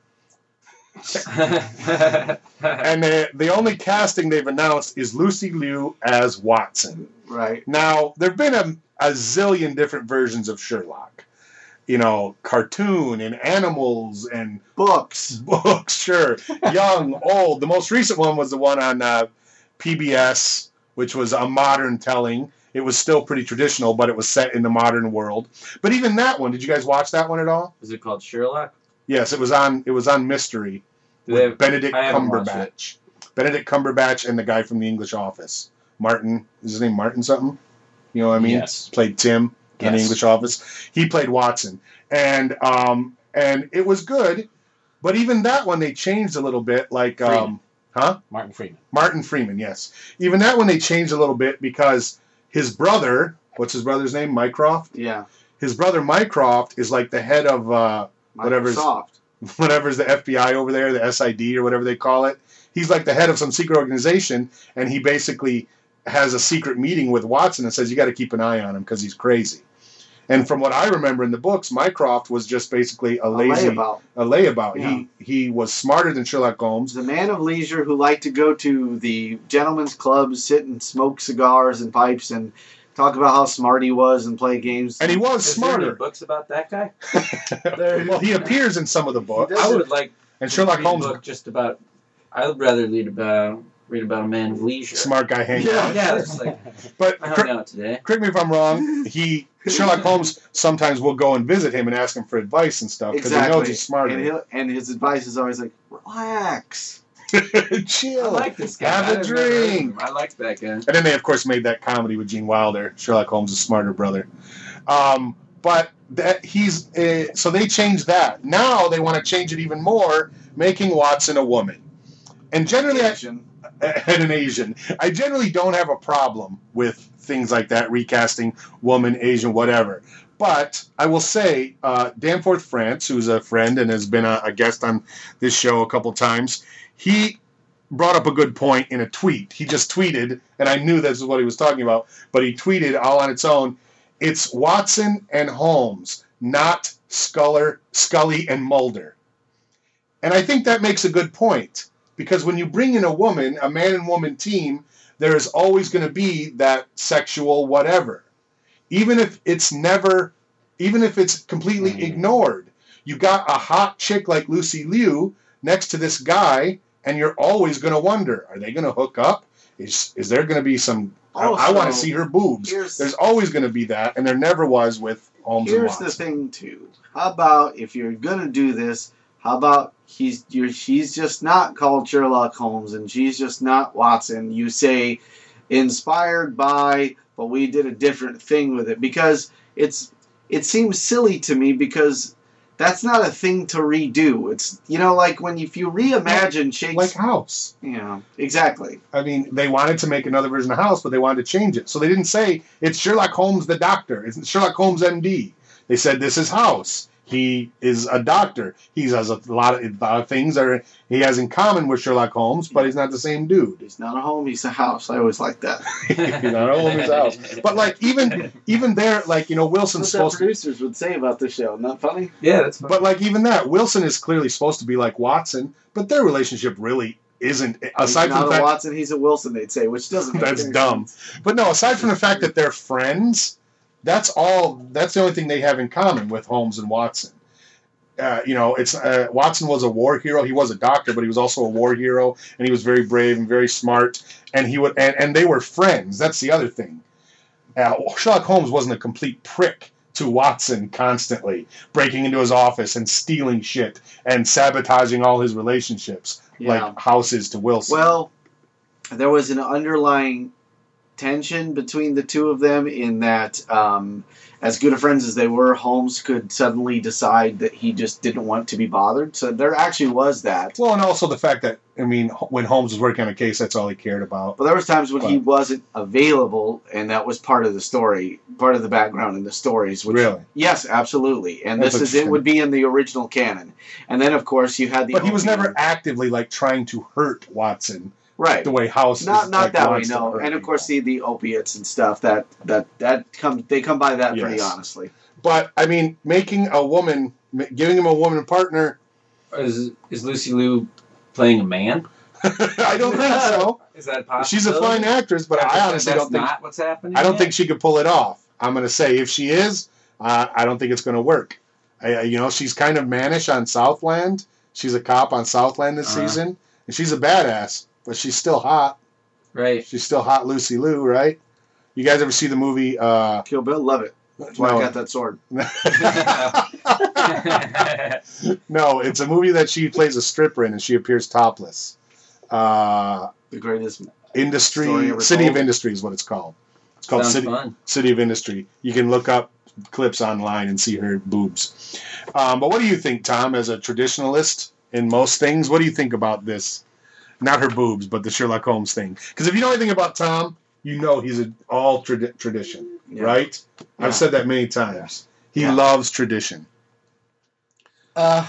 And the only casting they've announced is Lucy Liu as Watson. Right. Now, there have been a zillion different versions of Sherlock. Cartoon and animals and Books, sure. Young, old. The most recent one was the one on PBS, which was a modern telling. It was still pretty traditional, but it was set in the modern world. But even that one, did you guys watch that one at all? Is it called Sherlock? Yes, it was on Mystery with Benedict Cumberbatch. Benedict Cumberbatch and the guy from The English Office. Martin, is his name Martin something? You know what I mean? Yes. Played Tim in The English Office. He played Watson. And it was good, but even that one they changed a little bit, like Martin Freeman. Martin Freeman, yes. Even that one they changed a little bit because his brother, what's his brother's name? Mycroft? Yeah. His brother Mycroft is like the head of whatever's the FBI over there, the SID or whatever they call it. He's like the head of some secret organization, and he basically has a secret meeting with Watson and says, you got to keep an eye on him because he's crazy. And from what I remember in the books, Mycroft was just basically a layabout. Yeah. He was smarter than Sherlock Holmes. He's a man of leisure who liked to go to the gentlemen's clubs, sit and smoke cigars and pipes, and talk about how smart he was and play games. And he was Is there any smarter. books about that guy? Well, he appears in some of the books. I would like And Sherlock read a Holmes, book just about. I would rather read about a man of leisure. smart guy hanging Yeah. out. Yeah, it's like But I hung out today. correct me if I'm wrong. Sherlock Holmes sometimes will go and visit him and ask him for advice and stuff because he knows he's smarter. And his advice is always like, relax. Chill. I like this guy. Have a I've never heard of drink. him. I like that guy. And then they, of course, made that comedy with Gene Wilder, Sherlock Holmes' smarter brother. But so they changed that. Now they want to change it even more, making Watson a woman. And generally, and an Asian. I generally don't have a problem with things like that, recasting woman, Asian, whatever. But I will say, Danforth France, who's a friend and has been a guest on this show a couple times, he brought up a good point in a tweet. He just tweeted, and I knew this is what he was talking about, but he tweeted all on its own, it's Watson and Holmes, not Scully and Mulder. And I think that makes a good point. Because when you bring in a woman, a man and woman team, there is always going to be that sexual whatever. Even if it's completely ignored. You got a hot chick like Lucy Liu next to this guy, and you're always going to wonder, are they going to hook up? Is there going to be some... I want to see her boobs. There's always going to be that, and there never was with Holmes and Watson. Here's the thing, too. How about, if you're going to do this, how about she's just not called Sherlock Holmes and she's just not Watson. You say inspired by, but we did a different thing with it. Because it seems silly to me because that's not a thing to redo. It's, like if you reimagine Shakespeare. Like House. Yeah, exactly. I mean, they wanted to make another version of House, but they wanted to change it. So they didn't say, it's Sherlock Holmes the Doctor. It's Sherlock Holmes MD. They said, this is House. He is a doctor. He has a lot of things that he has in common with Sherlock Holmes, but he's not the same dude. He's not a home, he's a house. I always like that. He's not a home, he's a house. But even there, Wilson's What supposed to... producers would say about the show. Not funny? Yeah, that's funny. But even that, Wilson is clearly supposed to be like Watson, but their relationship really isn't. Aside He's from not the a fact Watson, he's a Wilson, they'd say, which doesn't make that's any dumb. sense. But no, aside from the fact that they're friends, that's the only thing they have in common with Holmes and Watson. Watson was a war hero. He was a doctor, but he was also a war hero, and he was very brave and very smart. And and they were friends. That's the other thing. Sherlock Holmes wasn't a complete prick to Watson constantly, breaking into his office and stealing shit and sabotaging all his relationships, like House is to Wilson. Well, there was an underlying tension between the two of them in that, as good of friends as they were, Holmes could suddenly decide that he just didn't want to be bothered. So there actually was that. Well, and also the fact that, when Holmes was working on a case, that's all he cared about. But there was times when he wasn't available, and that was part of the story, part of the background in the stories. Which, really? Yes, absolutely. And That's it would be in the original canon. And then, of course, you had the... But he was never actively, trying to hurt Watson. Right. The way House not that way, wants to no. hurt And of people. course the opiates and stuff they come by that pretty honestly. But making a woman, giving him a woman partner. Is Lucy Liu playing a man? I don't think so. Is that possible? She's a fine actress, but I honestly don't think. That's not what's happening. I don't think she could pull it off. I'm going to say if she is, I don't think it's going to work. She's kind of mannish on Southland. She's a cop on Southland this season, and she's a badass. But she's still hot. Right. She's still hot Lucy Liu, right? You guys ever see the movie... Kill Bill? Love it. That's why I got that sword. No, it's a movie that she plays a stripper in, and she appears topless. The greatest story Industry... ever City of told. Industry is what it's called. It's called Sounds fun. City of Industry. You can look up clips online and see her boobs. But what do you think, Tom, as a traditionalist in most things? What do you think about this? Not her boobs, but the Sherlock Holmes thing. Because if you know anything about Tom, you know he's all tradition, right? Yeah. I've said that many times. He loves tradition. Tom?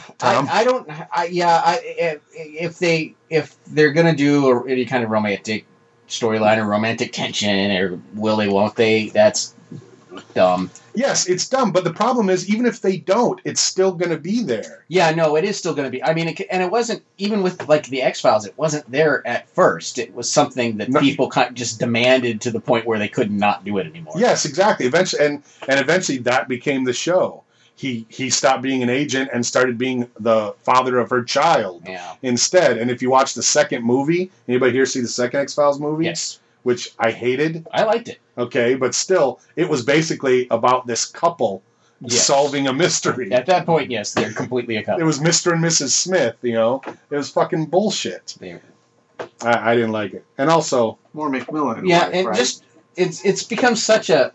If they're gonna do any kind of romantic storyline or romantic tension, or will they, won't they? That's dumb. Yes, it's dumb, but the problem is, even if they don't, it's still going to be there. Yeah, no, it is still going to be. I mean, and it wasn't even with like the X-Files. It wasn't there at first. It was something that people kind of just demanded to the point where they could not do it anymore. Yes, exactly. Eventually, and eventually that became the show. He stopped being an agent and started being the father of her child instead. And if you watch the second movie, anybody here see the second X-Files movie? Yes. Which I hated. I liked it. Okay, but still, it was basically about this couple solving a mystery. At that point, yes, they're completely a couple. It was Mr. and Mrs. Smith, you know. It was fucking bullshit. I didn't like it. And also... More McMillan. Yeah, and right? Just... It's become such a...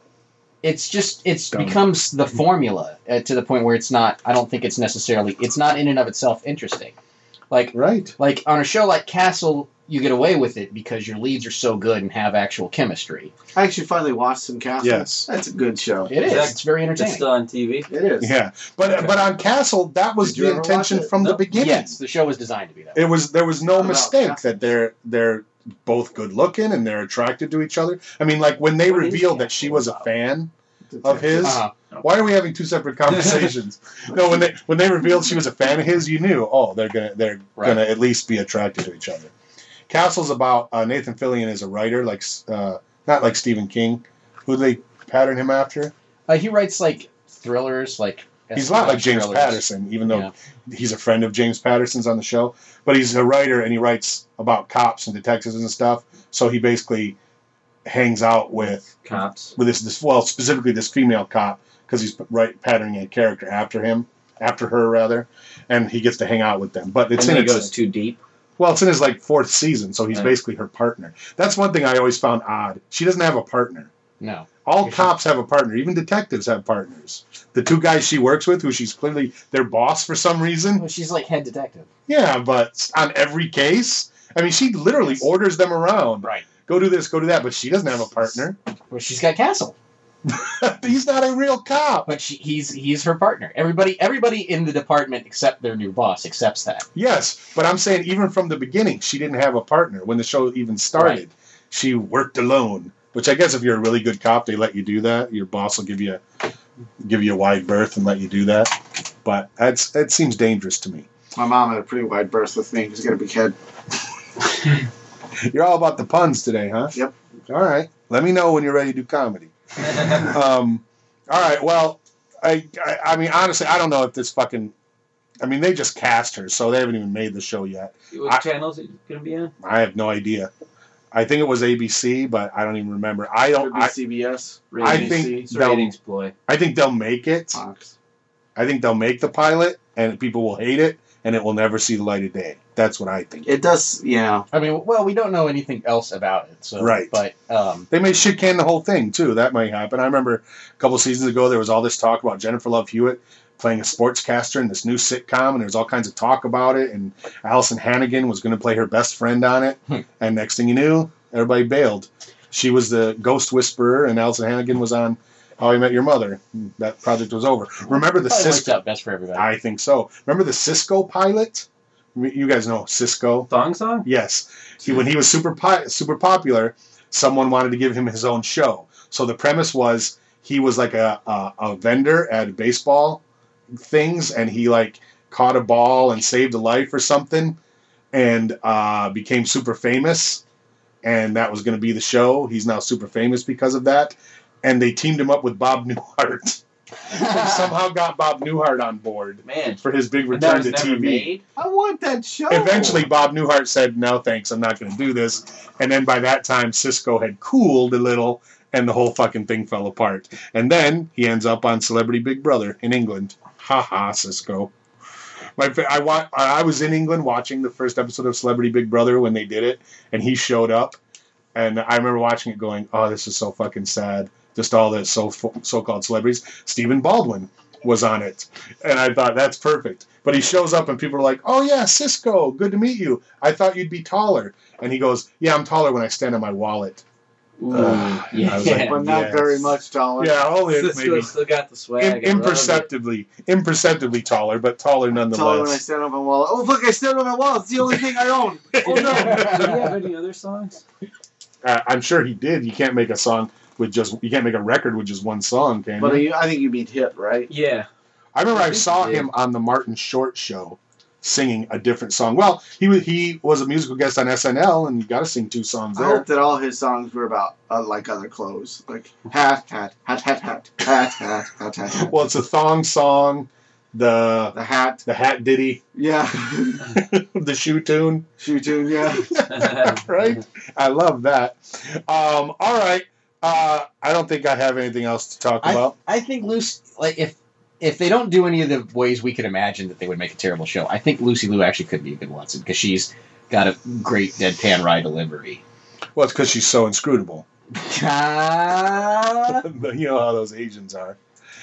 It's becomes the formula to the point where it's not... I don't think it's necessarily... It's not in and of itself interesting. Like on a show like Castle... You get away with it because your leads are so good and have actual chemistry. I actually finally watched some Castle. Yes. That's a good show. It is. It's very entertaining. It's still on TV? It is. Yeah. But on Castle, that was the intention from the beginning. Yes, the show was designed to be that. There was no mistake that they're both good looking and they're attracted to each other. I mean, like when they revealed that she was a fan of his. Why are we having two separate conversations? No, when they revealed she was a fan of his, you knew, they're gonna at least be attracted to each other. Castle's about Nathan Fillion is a writer, like not like Stephen King. Who do they pattern him after? He writes like thrillers, like he's not like James Patterson, even though he's a friend of James Patterson's on the show. But he's a writer and he writes about cops and detectives and stuff. So he basically hangs out with cops, with this specifically this female cop because he's patterning a character after her, and he gets to hang out with them. But it goes too deep. Well, it's in his like fourth season, so he's basically her partner. That's one thing I always found odd. She doesn't have a partner. No. All cops have a partner. Even detectives have partners. The two guys she works with, who she's clearly their boss for some reason. Well, she's like head detective. Yeah, but on every case, I mean, she literally orders them around. Right. Go do this, go do that, but she doesn't have a partner. Well, she's got Castle. He's not a real cop. But he's her partner. Everybody in the department except their new boss accepts that. Yes, but I'm saying even from the beginning, she didn't have a partner. When the show even started, she worked alone. Which I guess if you're a really good cop, they let you do that. Your boss will give you a wide berth and let you do that. But that seems dangerous to me. My mom had a pretty wide berth with me. She's got a big head. You're all about the puns today, huh? Yep. All right. Let me know when you're ready to do comedy. All right. Well, I mean, honestly, I don't know if this fucking... I mean, they just cast her, so they haven't even made the show yet. What channel is it going to be on? I have no idea. I think it was ABC, but I don't even remember. CBS. I think it's a ratings ploy. I think they'll make it. Fox. I think they'll make the pilot, and people will hate it, and it will never see the light of day. That's what I think. It does, yeah. I mean, well, we don't know anything else about it, so right. But they may shit can the whole thing too. That might happen. I remember a couple seasons ago there was all this talk about Jennifer Love Hewitt playing a sportscaster in this new sitcom, and there was all kinds of talk about it. And Allison Hannigan was going to play her best friend on it, and next thing you knew, everybody bailed. She was the ghost whisperer, and Allison Hannigan was on How I Met Your Mother. That project was over. Remember the Cisco? Out best for everybody. I think so. Remember the Cisco pilot? You guys know Cisco. Thong Song? Yes. When he was super popular, someone wanted to give him his own show. So the premise was he was like a vendor at baseball things, and he like caught a ball and saved a life or something, and became super famous. And that was going to be the show. He's now super famous because of that. And they teamed him up with Bob Newhart. They somehow got Bob Newhart on board for his big return to TV. Made? I want that show. Eventually, Bob Newhart said, "No, thanks, I'm not going to do this." And then by that time, Cisco had cooled a little, and the whole fucking thing fell apart. And then he ends up on Celebrity Big Brother in England. Ha ha, Cisco. I was in England watching the first episode of Celebrity Big Brother when they did it, and he showed up. And I remember watching it going, "Oh, this is so fucking sad." Just all the so-called celebrities. Stephen Baldwin was on it. And I thought, that's perfect. But he shows up and people are like, "Oh, yeah, Cisco, good to meet you. I thought you'd be taller." And he goes, "Yeah, I'm taller when I stand on my wallet." Ooh, I was like, but not yes. very much taller. Yeah, only maybe still got the swag. imperceptibly taller, but taller nonetheless. Taller when I stand on my wallet. Oh, look, I stand on my wallet. It's the only thing I own. Oh, no. Did he have any other songs? I'm sure he did. You can't make a song with just you can't make a record with just one song, can But you? I think you mean hit, right? Yeah. I remember I think saw he did. him on the Martin Short show singing a different song. Well, he was a musical guest on SNL, and you got to sing 2 songs I there. hope that all his songs were about like other clothes, like hat, hat, hat, hat, hat, hat, hat, hat, hat, hat. Well, it's a thong song, the The hat, hat ditty, yeah, the shoe tune. shoe tune, yeah. Right? I love that. All right. I don't think I have anything else to talk about. I think Lucy, like if they don't do any of the ways we could imagine that they would make a terrible show, I think Lucy Liu actually could be a good Watson because she's got a great deadpan wry delivery. Well, it's because she's so inscrutable. So You know how those Asians are.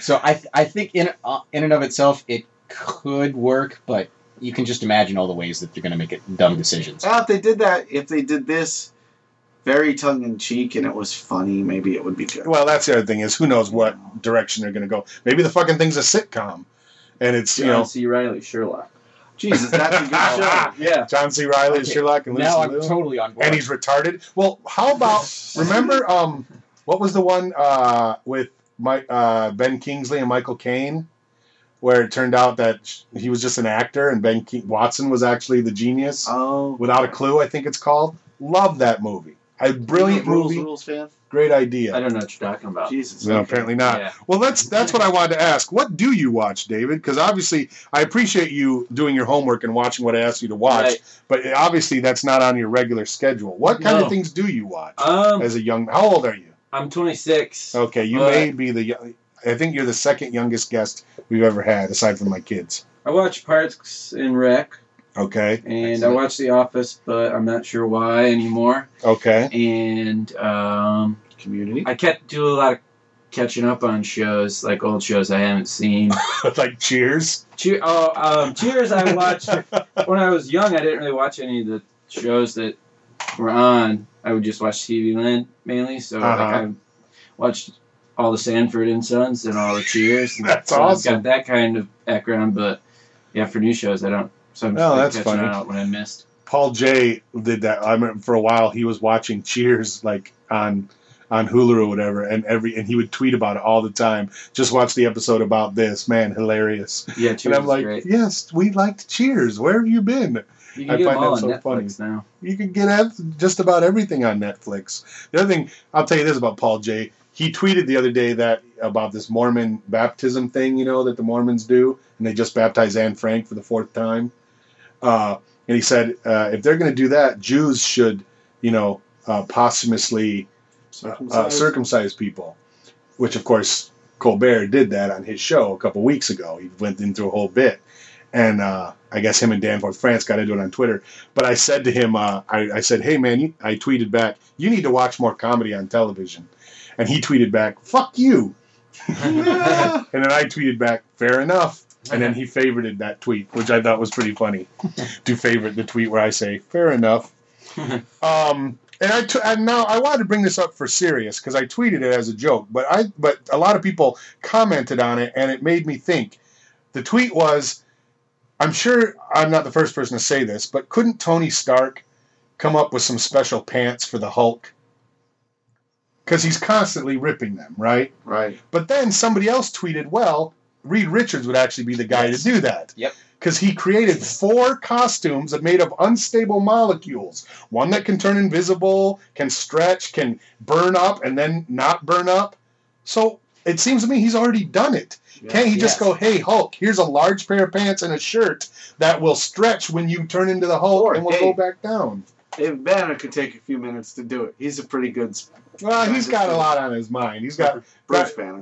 I think in and of itself it could work, but you can just imagine all the ways that they're going to make it dumb decisions. Well, if they did this very tongue in cheek and it was funny, maybe it would be good. Well, that's the other thing is who knows what direction they're going to go. Maybe the fucking thing's a sitcom, and it's John C. Reilly, Sherlock. Jesus, that's a good show. Yeah. John C. Reilly is Okay, Sherlock and Lucy Now I'm Liu, totally on board. and he's retarded. Well, how about remember what was the one with Ben Kingsley and Michael Caine, where it turned out that he was just an actor and Watson was actually the genius Oh, without a clue. I think it's called. Love that movie. A brilliant movie. Rules fan. Great idea. I don't know what you're talking about. Jesus. No, okay. apparently not. Yeah. Well, that's what I wanted to ask. What do you watch, David? Because obviously, I appreciate you doing your homework and watching what I asked you to watch. Right. But obviously, that's not on your regular schedule. What kind No. of things do you watch Um, as a young? How old are you? I'm 26. Okay, you But- may be I think you're the second youngest guest we've ever had, aside from my kids. I watch Parks and Rec, Okay. and I Excellent. watch The Office, but I'm not sure why anymore. Okay. And Community. I do a lot of catching up on shows, like old shows I haven't seen. Like Cheers. Cheers! I watched when I was young. I didn't really watch any of the shows that were on. I would just watch TV Land mainly. So like, I watched all the Sanford and Sons and all the Cheers. That's so awesome. I've got that kind of background, but yeah, for new shows I don't. So I'm No, just that's catching funny. out when I missed. Paul J did that. I remember for a while he was watching Cheers like on Hulu or whatever, and he would tweet about it all the time. Just watch the episode about this, man, hilarious. Yeah, Cheers And I'm is like, great. yes, we liked Cheers. Where have you been? You I can get them find all that on so Netflix funny. now. You can get just about everything on Netflix. The other thing, I'll tell you this about Paul J. He tweeted the other day that about this Mormon baptism thing, that the Mormons do, and they just baptized Anne Frank for the 4th time. And he said, if they're going to do that, Jews should, posthumously circumcise people. Which, of course, Colbert did that on his show a couple weeks ago. He went in through a whole bit. And I guess him and Danforth France got into it on Twitter. But I said to him, I said, hey, man, I tweeted back, you need to watch more comedy on television. And he tweeted back, fuck you. And then I tweeted back, fair enough. And then he favorited that tweet, which I thought was pretty funny. To favorite the tweet where I say, fair enough. And now I wanted to bring this up for serious because I tweeted it as a joke. But a lot of people commented on it, and it made me think. The tweet was, I'm sure I'm not the first person to say this, but couldn't Tony Stark come up with some special pants for the Hulk? Because he's constantly ripping them, right? Right. But then somebody else tweeted, well, Reed Richards would actually be the guy to do that. Yep. Because he created 4 costumes that made of unstable molecules. One that can turn invisible, can stretch, can burn up, and then not burn up. So it seems to me he's already done it. Yeah. Can't he just Yes. go, hey, Hulk, here's a large pair of pants and a shirt that will stretch when you turn into the Hulk Or, and will hey, go back down? David Banner could take a few minutes to do it. He's a pretty good Well, he's got a lot on his mind. He's got Bruce Banner.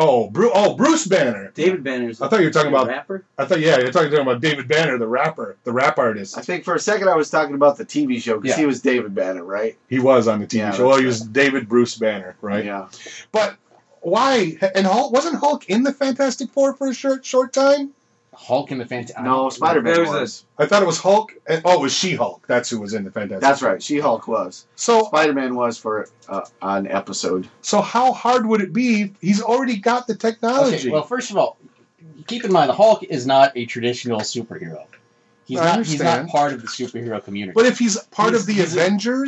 Bruce Banner. David Banner's I thought you were talking a about. rapper. You're talking about David Banner, the rapper, the rap artist. I think for a second I was talking about the TV show because Yeah. he was David Banner, right? He was on the TV Yeah, show. Well, he that's was David Bruce Banner, right? Yeah. But why? And wasn't Hulk in the Fantastic Four for a short time? Hulk and the Fantastic. No, Spider-Man There was was. I thought it was Hulk. It was She-Hulk. That's who was in the Fantastic. That's Four. right. She-Hulk was. So Spider-Man was for an episode. So how hard would it be? He's already got the technology. Okay, well, first of all, keep in mind the Hulk is not a traditional superhero. He's I not understand. part of the superhero community. But if he's part He's- of the he's a- Avengers,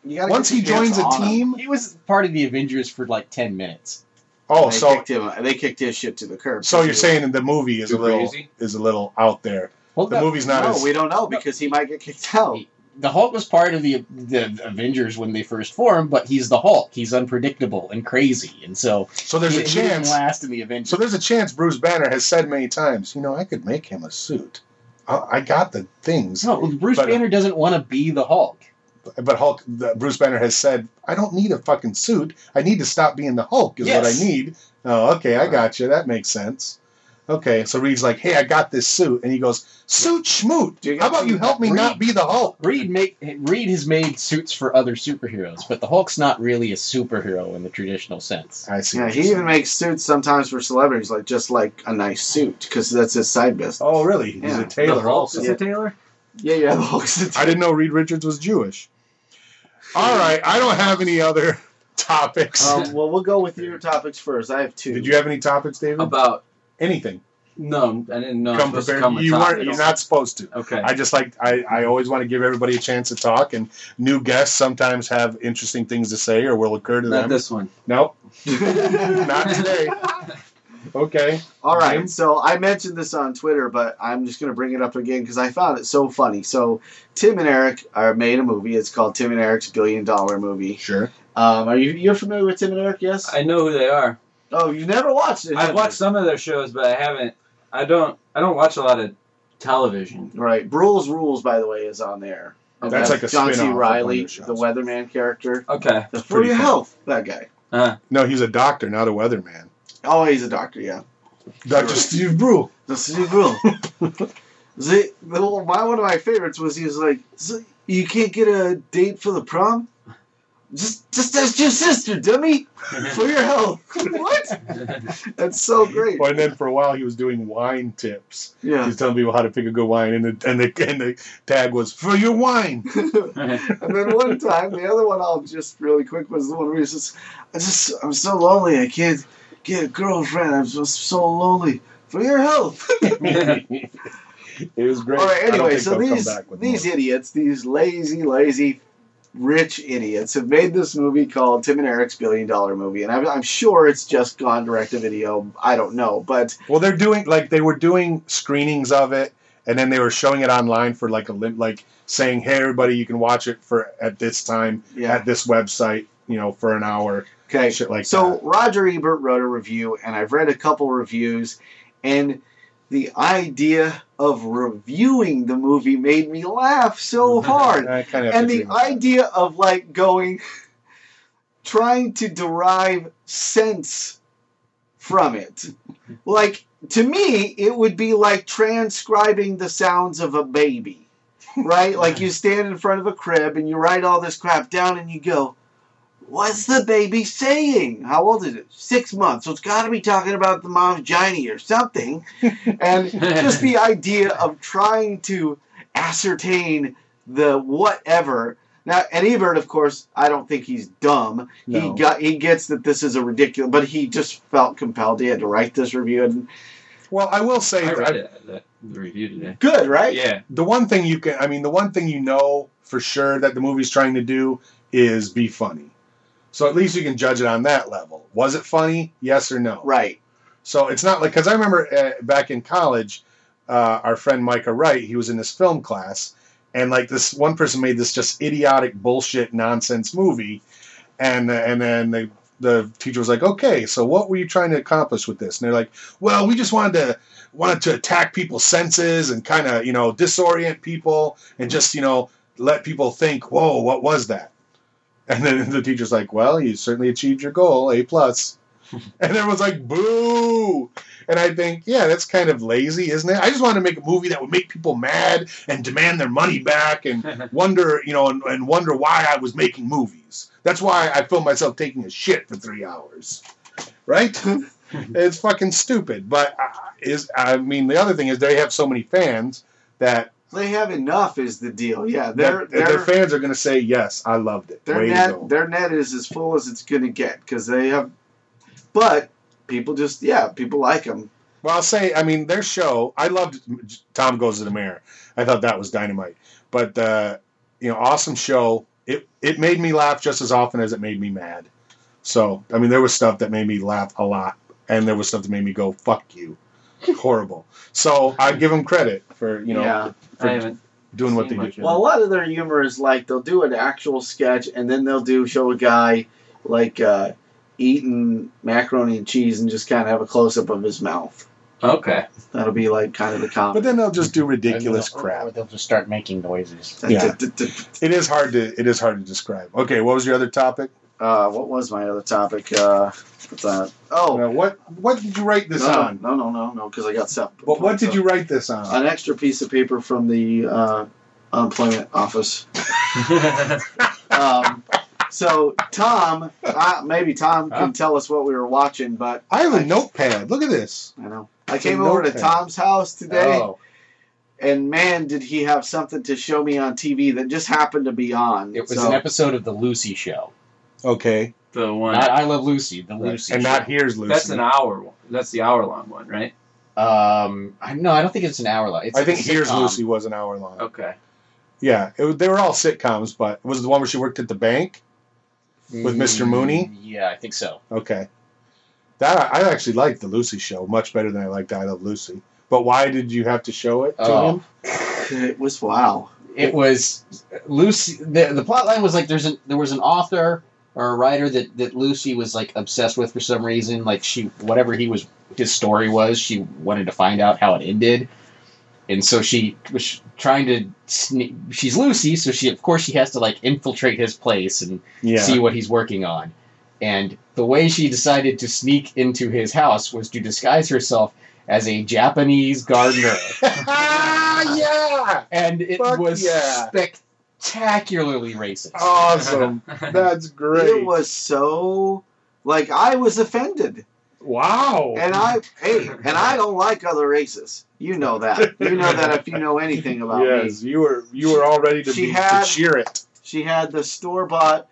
once he joins a team, he was part of the Avengers for like 10 minutes. Oh, they kicked his shit to the curb. So you're saying the movie is a little out there. Well, the movie's not. No, we don't know because he might get kicked out. The Hulk was part of the Avengers when they first formed, but he's the Hulk. He's unpredictable and crazy, and so there's a chance. He didn't last in the Avengers. So there's a chance Bruce Banner has said many times, I could make him a suit. I got the things. No, Bruce Banner doesn't want to be the Hulk. But Bruce Banner has said, I don't need a fucking suit. I need to stop being the Hulk is what I need. Oh, okay, I got you. That makes sense. Okay, so Reed's like, hey, I got this suit. And he goes, suit schmoot. How about you help me not be the Hulk? Reed has made suits for other superheroes, but the Hulk's not really a superhero in the traditional sense. I see. Yeah, he even makes suits sometimes for celebrities, just like a nice suit, because that's his side business. Oh, really? He's a tailor also. Is a tailor? Yeah, the Hulk's a tailor. I didn't know Reed Richards was Jewish. All right, I don't have any other topics. Well, we'll go with your topics first. I have 2. Did you have any topics, David? About anything? No, I didn't know. Come prepared. You're not supposed to. Okay. I always want to give everybody a chance to talk, and new guests sometimes have interesting things to say or will occur to them. Not this one. Nope. Not today. Okay. All right. So I mentioned this on Twitter, but I'm just going to bring it up again because I found it so funny. So Tim and Eric made a movie. It's called Tim and Eric's $1 Billion Movie. Sure. Are you're familiar with Tim and Eric? Yes. I know who they are. Oh, you never watched it? I've watched some of their shows, but I haven't. I don't watch a lot of television. Right. Brule's Rules, by the way, is on there. That's like a John C. spin-off Riley, of one of the weatherman character. Okay. For your health, that guy. No, he's a doctor, not a weatherman. Oh, he's a doctor, yeah. Dr. Steve Brule. Steve Brule. One of my favorites was he was like, you can't get a date for the prom? Just ask your sister, dummy, for your health. What? That's so great. Well, and then for a while he was doing wine tips. Yeah. He's telling people how to pick a good wine, and the tag was for your wine. And then one time, the other one I'll just really quick was the one where he says, I'm so lonely, I can't get a girlfriend. I'm just so lonely. For your health. It was great. All right. Anyway, so these idiots, these lazy. Rich idiots have made this movie called Tim and Eric's $1 Billion Movie, and I'm sure it's just gone direct to video. I don't know, but they were doing screenings of it, and then they were showing it online for saying, "Hey, everybody, you can watch it at this time at this website, for an hour." Okay, shit like that. So Roger Ebert wrote a review, and I've read a couple reviews, and the idea of reviewing the movie made me laugh so hard. And the idea of trying to derive sense from it. To me, it would be like transcribing the sounds of a baby. Right? Like you stand in front of a crib and you write all this crap down and you go, what's the baby saying? How old is it? 6 months. So it's got to be talking about the mom's vagina or something. And just the idea of trying to ascertain the whatever. Now, and Ebert, of course, I don't think he's dumb. No. He gets that this is a ridiculous, but he just felt compelled. He had to write this review. And well, I will say I read the review today. Good, right? Yeah. The one thing for sure that the movie's trying to do is be funny. So at least you can judge it on that level. Was it funny? Yes or no? Right. So it's not because I remember back in college, our friend Micah Wright, he was in this film class, and this one person made this just idiotic bullshit nonsense movie, and then the teacher was like, okay, so what were you trying to accomplish with this? And they're like, well, we just wanted to attack people's senses and kind of disorient people and just let people think, whoa, what was that? And then the teacher's like, well, you certainly achieved your goal, A+. And everyone's like, boo! And I think, yeah, that's kind of lazy, isn't it? I just wanted to make a movie that would make people mad and demand their money back and wonder, and wonder why I was making movies. That's why I filmed myself taking a shit for 3 hours. Right? It's fucking stupid. But, the other thing is they have so many fans that... They have enough is the deal. Yeah, their fans are going to say, yes, I loved it. Their net is as full as it's going to get because they have... But people people like them. Well, I'll say, their show, I loved Tom Goes to the Mayor. I thought that was dynamite. But, awesome show. it made me laugh just as often as it made me mad. So, I mean, there was stuff that made me laugh a lot, and there was stuff that made me go, fuck you. Horrible. So, I give them credit for, for doing what they do. Well, a lot of their humor is like they'll do an actual sketch, and then they'll show a guy, like, eating macaroni and cheese and just kind of have a close-up of his mouth. Okay. That'll be like kind of the comedy. But then they'll just do ridiculous crap. Or they'll just start making noises. Yeah. It is hard to describe. Okay, what was your other topic? What was my other topic? What did you write this on? No, because I got stuff. But what did you write this on? An extra piece of paper from the unemployment office. So Tom, maybe Tom can tell us what we were watching, but I have a notepad. Look at this. I know. I came over to Tom's house today, and man, did he have something to show me on TV that just happened to be on. It was an episode of The Lucy Show. Okay. The one. Not I Love Lucy, The Lucy and Show. not Here's Lucy. That's an hour one. That's the hour-long one, right? No, I don't think it's an hour long. I think Here's Lucy was an hour long. Okay. Yeah, they were all sitcoms, but was it the one where she worked at the bank with Mr. Mooney? Yeah, I think so. Okay. That I actually liked The Lucy Show much better than I liked I Love Lucy. But why did you have to show it to him? It was wow. It was Lucy. The plot line was like there was an author or a writer that Lucy was like obsessed with for some reason. Like whatever his story was, she wanted to find out how it ended. And so she was trying to sneak. She's Lucy, so she has to like infiltrate his place and see what he's working on. And the way she decided to sneak into his house was to disguise herself as a Japanese gardener. Yeah! And it was spectacularly racist. Awesome. That's great. It was so like I was offended. Wow. And I don't like other races. You know that. You know that if you know anything about me. Yes, you were all ready to cheer it. She had the store-bought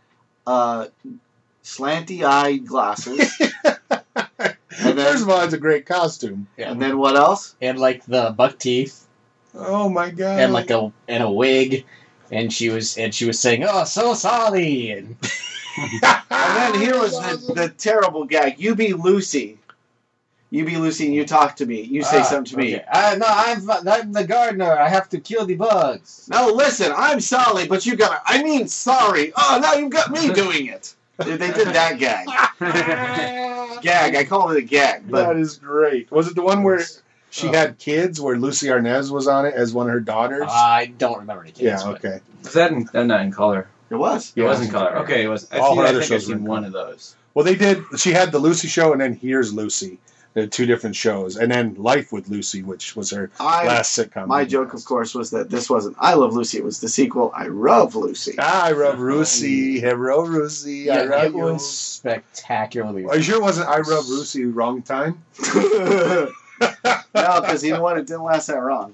slanty-eyed glasses. And then, first of all, it's a great costume. Yeah. And then what else? And like the buck teeth. Oh my god. And like a wig. And she was saying, "Oh, so sorry." And then here was the terrible gag. You be Lucy. You be Lucy and you talk to me. You say something to me. No, I'm the gardener. I have to kill the bugs. No, listen, I'm sorry, but you got I mean sorry. Oh, now you've got me doing it. They did that gag. Gag. I called it a gag. But that is great. Was it the one where she had kids, where Lucy Arnaz was on it as one of her daughters? I don't remember any kids. Yeah, okay. Was that not in color? It was. It was in color. Okay, it was. I think I've seen one of those. Well, they did. She had the Lucy Show, and then Here's Lucy. They had two different shows, and then Life with Lucy, which was her last sitcom. My joke, of course, was that this wasn't I Love Lucy. It was the sequel, I Love Lucy. I Love Lucy. Hello, Lucy. Yeah, I love it you. was spectacularly. Are you sure it wasn't I Love Lucy wrong time? No, because you know what? It didn't last that long.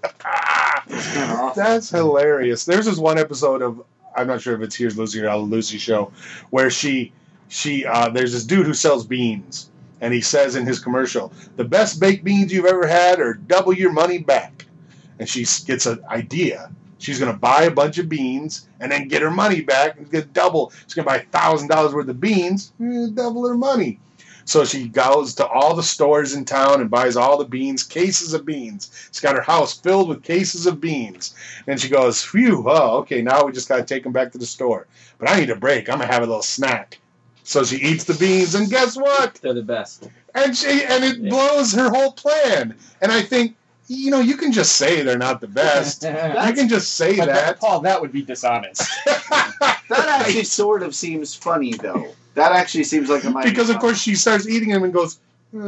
That's hilarious. There's this one episode of, I'm not sure if it's Here's Lucy or I Love Lucy Show, where she there's this dude who sells beans. And he says in his commercial, the best baked beans you've ever had are double your money back. And she gets an idea. She's going to buy a bunch of beans and then get her money back and get double. She's going to buy $1,000 worth of beans and double her money. So she goes to all the stores in town and buys all the beans, cases of beans. She's got her house filled with cases of beans. And she goes, phew, okay, now we just got to take them back to the store. But I need a break. I'm going to have a little snack. So she eats the beans, and guess what? They're the best. And it blows her whole plan. And I think, you can just say they're not the best. You can just say that. Paul, that would be dishonest. That actually sort of seems funny, though. That actually seems like it might Because, of course, she starts eating them and goes, oh,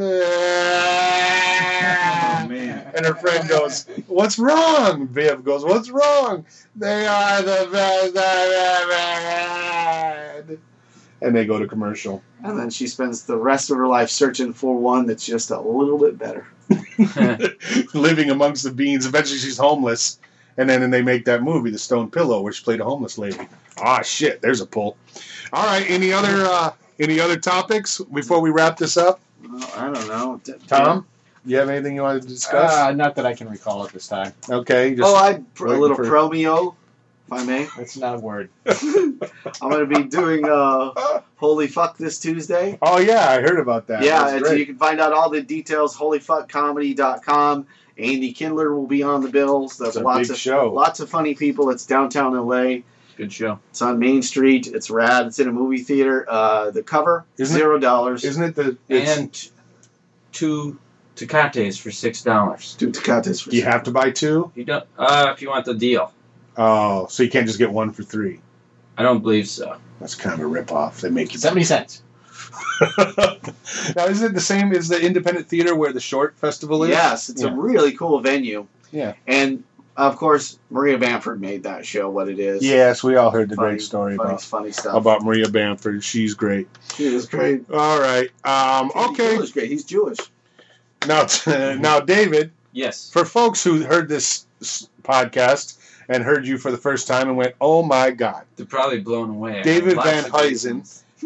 man. And her friend goes, what's wrong? Viv goes, what's wrong? They are the best. And they go to commercial. And then she spends the rest of her life searching for one that's just a little bit better. Living amongst the beans. Eventually she's homeless. And then they make that movie, The Stone Pillow, where she played a homeless lady. Ah, shit. There's a pull. All right. Any other topics before we wrap this up? Well, I don't know. Tom, do you have anything you want to discuss? Not that I can recall at this time. Okay. A little Promeo if I may. That's not a word. I'm going to be doing Holy Fuck this Tuesday. Oh, yeah, I heard about that. Yeah, you can find out all the details, holyfuckcomedy.com. Andy Kindler will be on the bills. There's lots of funny people. It's downtown LA. Good show. It's on Main Street. It's rad. It's in a movie theater. The cover, $0. Isn't it and 2 Tecates for $6. 2 Tecates for $6. Do you have to buy 2? You don't. If you want the deal. Oh, so you can't just get 1 for 3? I don't believe so. That's kind of a ripoff. They make you 70 cents. Now, is it the same as the Independent Theater where the Short Festival is? Yes, it's a really cool venue. Yeah. And, of course, Maria Bamford made that show what it is. Yes, we all heard the great story funny stuff about Maria Bamford. She's great. She is great. All right. Okay. He's great. He's Jewish. Now, David. Yes. For folks who heard this podcast and heard you for the first time and went, "Oh my God!" They're probably blown away. David Van Huysen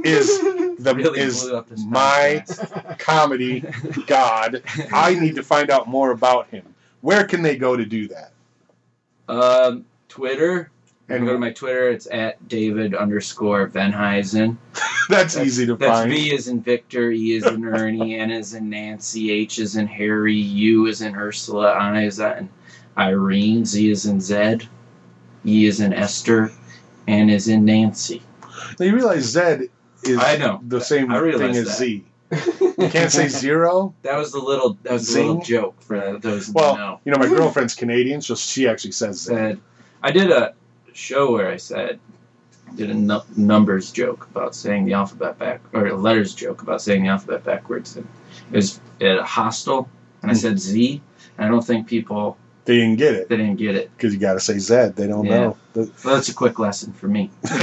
is my comedy god. I need to find out more about him. Where can they go to do that? Twitter. And go to my Twitter. It's at David_Van Huysen. That's easy to find. That's V as in Victor, E as in Ernie, N as in Nancy, H as in Harry, U as in Ursula, I as in Irene, Z as in Zed, E as in Esther, N as in Nancy. Now you realize Zed is the same thing as Z. You can't say 0. That was the little joke for those who know. You know, my girlfriend's Canadian, so she actually says Zed. I did a show where I did a numbers joke about saying the alphabet or a letters joke about saying the alphabet backwards. And it was at a hostel, and I said Z, and I don't think people... They didn't get it. They didn't get it. Because you got to say Zed. They don't know. Well, that's a quick lesson for me. All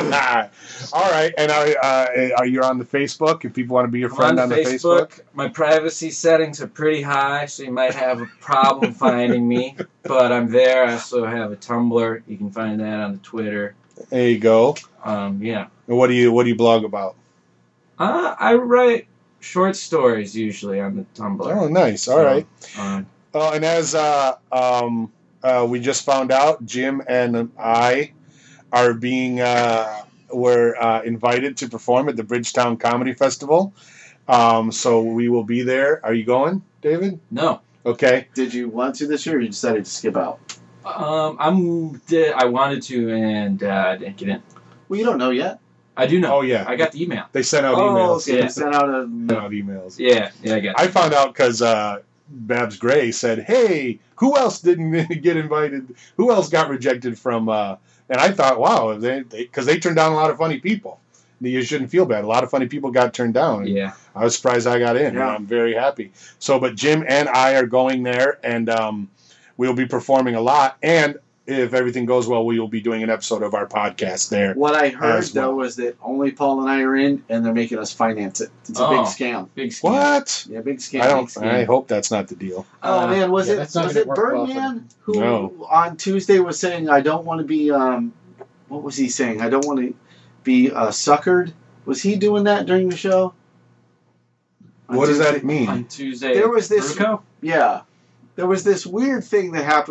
right. And are you on the Facebook? If people want to be your friend on the Facebook? My privacy settings are pretty high, so you might have a problem finding me. But I'm there. I also have a Tumblr. You can find that on the Twitter. There you go. Yeah. And what do you blog about? I write short stories usually on the Tumblr. Oh, nice. All right. And as we just found out, Jim and I are we're invited to perform at the Bridgetown Comedy Festival. So we will be there. Are you going, David? No. Okay. Did you want to this year, or you decided to skip out? I wanted to, and I didn't get in. Well, you don't know yet. I do know. Oh, yeah. I got the email. They sent out emails. Okay. They sent out emails. Yeah, I got it. I found out because Babs Gray said, "Hey, who else didn't get invited? Who else got rejected from?" And I thought, wow, because they turned down a lot of funny people. You shouldn't feel bad. A lot of funny people got turned down. Yeah. I was surprised I got in. Yeah. And I'm very happy. So, but Jim and I are going there, and we'll be performing a lot. And if everything goes well, we will be doing an episode of our podcast there. What I heard, though, was that only Paul and I are in, and they're making us finance it. It's a big scam. Big scam. What? Yeah, big scam. I hope that's not the deal. Oh, man, was it Birdman who on Tuesday was saying, I don't want to be, what was he saying? I don't want to be suckered. Was he doing that during the show? What does that mean? On Tuesday, there was this. Bruco? Yeah, there was this weird thing that happened.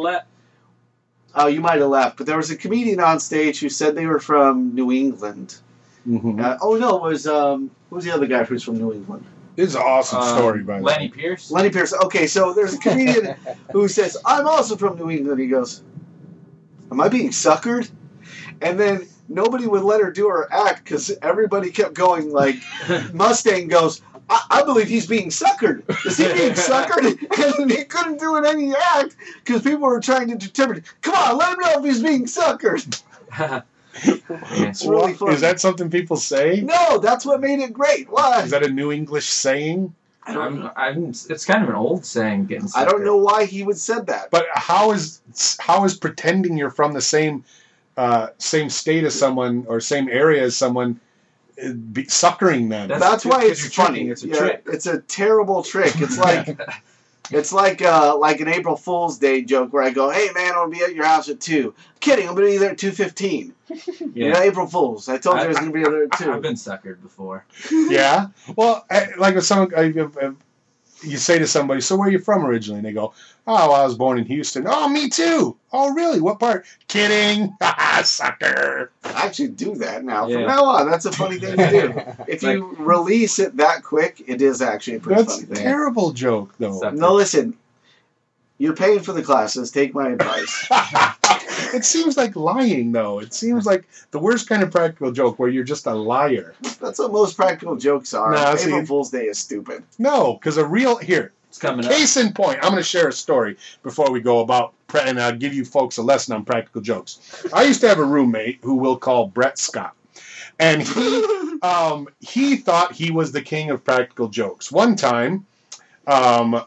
Oh, you might have left, but there was a comedian on stage who said they were from New England. Mm-hmm. It was who was the other guy who's from New England? It's an awesome story, by the way. Lenny Pierce. Lenny Pierce. Okay, so there's a comedian who says, "I'm also from New England." He goes, "Am I being suckered?" And then nobody would let her do her act because everybody kept going like, Mustang goes, I believe he's being suckered. Is he being suckered? And he couldn't do it any act because people were trying to determine, come on, let him know if he's being suckered. It's really funny. Is that something people say? No, that's what made it great. Why? Is that a New English saying? It's kind of an old saying. Getting suckered. I don't know why he would said that. But how is pretending you're from the same state as someone or same area as someone suckering them? That's why it's funny. It's a trick. It's a terrible trick. It's like it's like an April Fool's Day joke where I go, "Hey man, I'll be at your house at 2. Kidding, I'm gonna be there at 2:15. Yeah. You know, April Fools. I told you I was gonna be there at 2. I've been suckered before. Yeah. Well, like with some you say to somebody, so where are you from originally? And they go, oh, I was born in Houston. Oh, me too. Oh, really? What part? Kidding. Sucker. I actually do that now. Yeah. From now on, that's a funny thing to do. If you release it that quick, it is actually a pretty funny thing. That's a terrible joke, though. Sucker. No, listen. You're paying for the classes. Take my advice. It seems like lying, though. It seems like the worst kind of practical joke where you're just a liar. That's what most practical jokes are. Nah, April see- Fool's Day is stupid. No, because here, It's coming up. case in point, I'm going to share a story before we go about, and I'll give you folks a lesson on practical jokes. I used to have a roommate who we'll call Brett Scott. And he thought he was the king of practical jokes. One time, I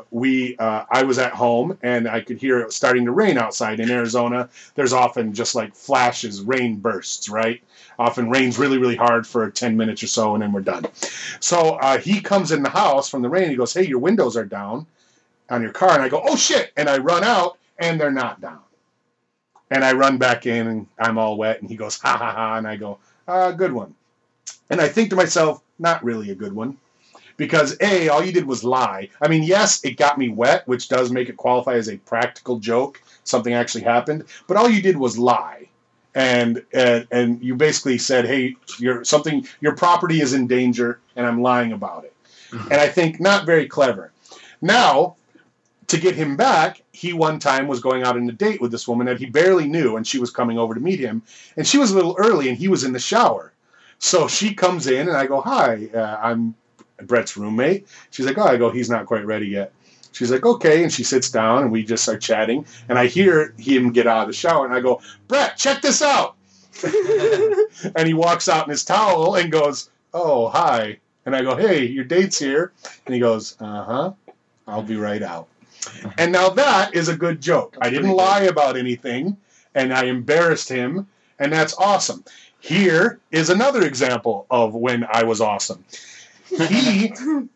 was at home and I could hear it starting to rain outside. In Arizona, there's often just like flashes, rain bursts, right? Often rains really, really hard for 10 minutes or so, and then we're done. So he comes in the house from the rain. And he goes, hey, your windows are down on your car. And I go, oh, shit. And I run out, and they're not down. And I run back in, and I'm all wet. And he goes, ha, ha, ha. And I go, good one. And I think to myself, not really a good one. Because, A, all you did was lie. I mean, yes, it got me wet, which does make it qualify as a practical joke. Something actually happened. But all you did was lie. And you basically said, hey, your property is in danger, and I'm lying about it. And I think not very clever. Now, to get him back, he one time was going out on a date with this woman that he barely knew, and she was coming over to meet him. And she was a little early, and he was in the shower. So she comes in, and I go, hi, I'm Brett's roommate. She's like, oh, I go, he's not quite ready yet. She's like, okay, and she sits down, and we just start chatting, and I hear him get out of the shower, and I go, Brett, check this out. And he walks out in his towel and goes, oh, hi. And I go, hey, your date's here. And he goes, uh-huh, I'll be right out. And now that is a good joke. I didn't lie about anything, and I embarrassed him, and that's awesome. Here is another example of when I was awesome. He,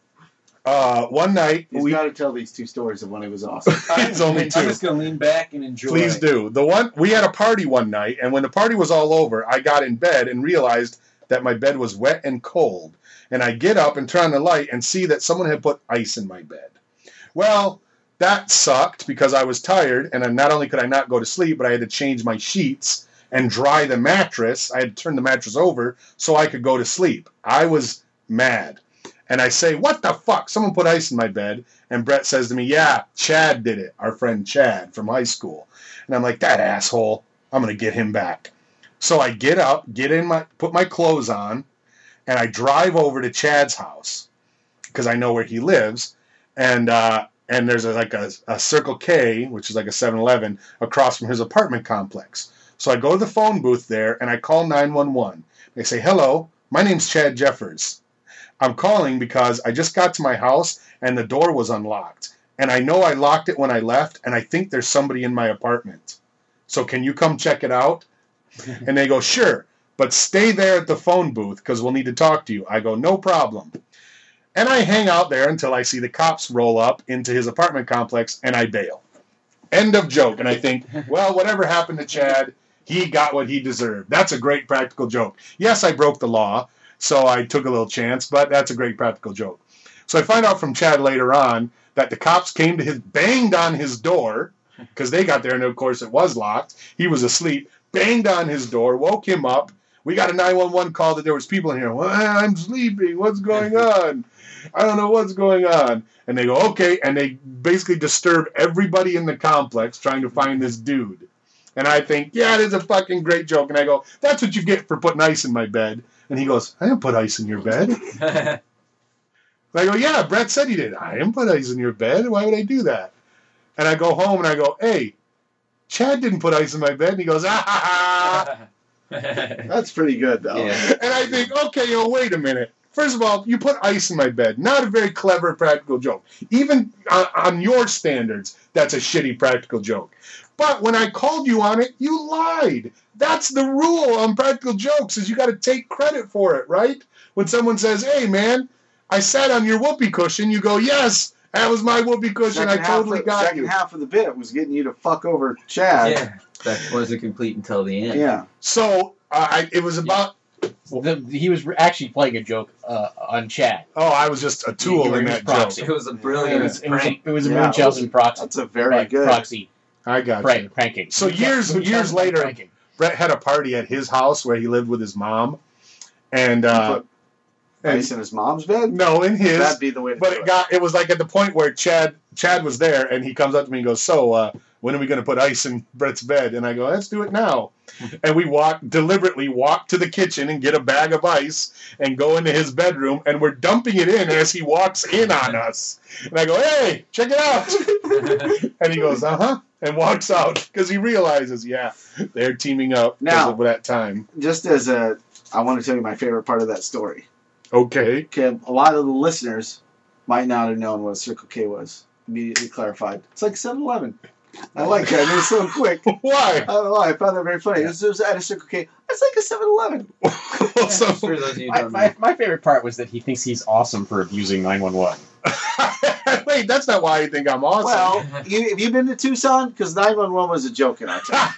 one night... He's got to tell these two stories of when it was awesome. It's only two. I'm just going to lean back and enjoy. Please do. We had a party one night, and when the party was all over, I got in bed and realized that my bed was wet and cold. And I get up and turn on the light and see that someone had put ice in my bed. Well, that sucked because I was tired, and not only could I not go to sleep, but I had to change my sheets and dry the mattress. I had to turn the mattress over so I could go to sleep. I was mad. And I say, what the fuck? Someone put ice in my bed. And Brett says to me, yeah, Chad did it. Our friend Chad from high school. And I'm like, that asshole. I'm going to get him back. So I get up, put my clothes on, and I drive over to Chad's house because I know where he lives. And there's a Circle K, which is like a 7-Eleven, across from his apartment complex. So I go to the phone booth there, and I call 911. They say, hello, my name's Chad Jeffers. I'm calling because I just got to my house, and the door was unlocked. And I know I locked it when I left, and I think there's somebody in my apartment. So can you come check it out? And they go, sure, but stay there at the phone booth because we'll need to talk to you. I go, no problem. And I hang out there until I see the cops roll up into his apartment complex, and I bail. End of joke. And I think, well, whatever happened to Chad, he got what he deserved. That's a great practical joke. Yes, I broke the law, so I took a little chance, but that's a great practical joke. So I find out from Chad later on that the cops came to banged on his door, because they got there, and of course it was locked. He was asleep, banged on his door, woke him up. We got a 911 call that there was people in here. Well, I'm sleeping. What's going on? I don't know what's going on. And they go, okay. And they basically disturb everybody in the complex trying to find this dude. And I think, yeah, it is a fucking great joke. And I go, that's what you get for putting ice in my bed. And he goes, I didn't put ice in your bed. And I go, yeah, Brett said he did. I didn't put ice in your bed. Why would I do that? And I go home and I go, hey, Chad didn't put ice in my bed. And he goes, ah, ha, ha. That's pretty good, though. Yeah. And I think, okay, wait a minute. First of all, you put ice in my bed. Not a very clever practical joke. Even on your standards, that's a shitty practical joke. But when I called you on it, you lied. That's the rule on practical jokes, is you got to take credit for it, right? When someone says, hey, man, I sat on your whoopee cushion, you go, yes, that was my whoopee cushion. I totally got you. Second half of the bit was getting you to fuck over Chad. Yeah, that wasn't complete until the end. Yeah. So it was about He was actually playing a joke on Chad. Oh, I was just a tool in that proxy. joke. It was a brilliant prank. It was a Munchausen proxy. That's a very good proxy. I got you. Pranking. So years later, pranking. Brett had a party at his house where he lived with his mom, and ice in his mom's bed. No, in his. That'd be the way. It was like at the point where Chad was there, and he comes up to me and goes, "So, when are we going to put ice in Brett's bed?" And I go, "Let's do it now." And we deliberately walk to the kitchen and get a bag of ice and go into his bedroom, and we're dumping it in as he walks in on us. And I go, "Hey, check it out!" And he goes, "Uh-huh," and walks out because he realizes, they're teaming up because of that time. Just I want to tell you my favorite part of that story. Okay. A lot of the listeners might not have known what a Circle K was. Immediately clarified. It's like 7-Eleven. I like that. It was so quick. Why? I don't know. I found that very funny. It was at a Circle K. It's like a 7-Eleven. For those of you who don't know. My favorite part was that he thinks he's awesome for abusing 911. Wait, that's not why I think I'm awesome. Well, have you been to Tucson? Because 911 was a joke in our town.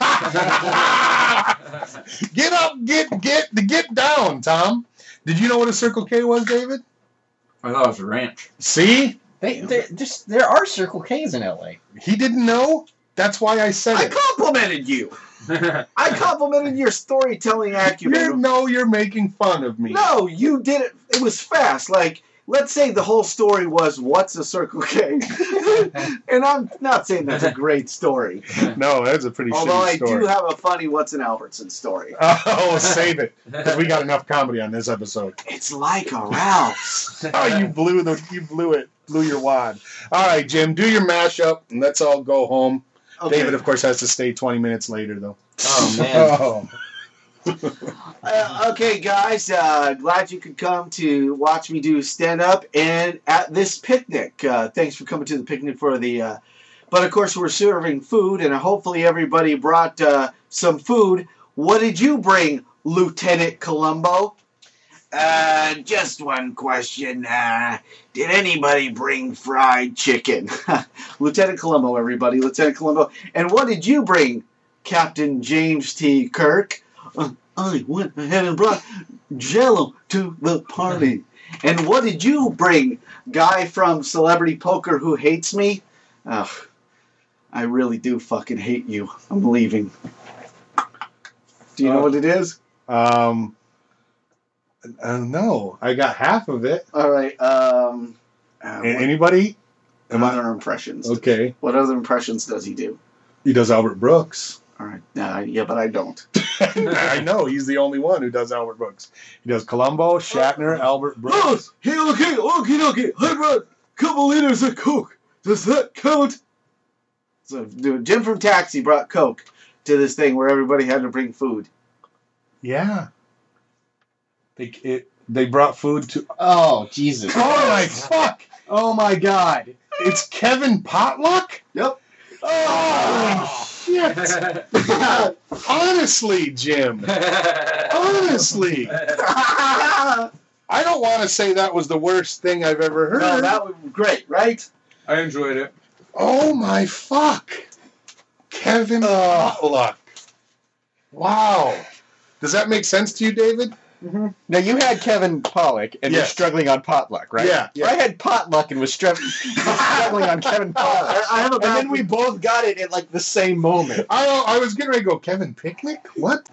Get up, get down, Tom. Did you know what a Circle K was, David? I thought it was a ranch. See? There are Circle K's in LA. He didn't know? That's why I said it. I complimented you. I complimented your storytelling acumen. You're making fun of me. No, you did it. It was fast. Like, let's say the whole story was, what's a Circle K? And I'm not saying that's a great story. No, that's a pretty shitty story. Although I do have a funny what's an Albertson story. Oh, save it. Because we got enough comedy on this episode. It's like a Ralph's. Oh, you blew it. Blew your wad. All right, Jim, do your mashup, and let's all go home. Okay. David, of course, has to stay 20 minutes later, though. Oh, man. Okay, guys, glad you could come to watch me do stand-up and at this picnic. Thanks for coming to the picnic for the... but, of course, we're serving food, and hopefully everybody brought some food. What did you bring, Lieutenant Columbo? Just one question. Did anybody bring fried chicken? Lieutenant Columbo, everybody. Lieutenant Columbo. And what did you bring, Captain James T. Kirk? I went ahead and brought Jell-O to the party. And what did you bring, guy from Celebrity Poker who hates me? Ugh, I really do fucking hate you. I'm leaving. Do you know what it is? No, I got half of it. All right. Anybody? Other impressions. Okay. What other impressions does he do? He does Albert Brooks. All right. Yeah, but I don't. I know. He's the only one who does Albert Brooks. He does Columbo, Shatner, Albert Brooks. Oh, hey, okay. I brought a couple liters of Coke. Does that count? So, dude, Jim from Taxi brought Coke to this thing where everybody had to bring food. Yeah. They brought food to... Oh, Jesus. Oh, my fuck. Oh, my God. It's Kevin Potluck? Yep. Oh, shit. Honestly, Jim. Honestly. I don't want to say that was the worst thing I've ever heard. No, that was great, right? I enjoyed it. Oh, my fuck. Kevin Potluck. Wow. Does that make sense to you, David? Mm-hmm. Now, you had Kevin Pollak and was struggling on Potluck, right? Yeah. I had Potluck and was struggling on Kevin Pollak. And then we both got it at, like, the same moment. I was getting ready to go, Kevin Picnic? What?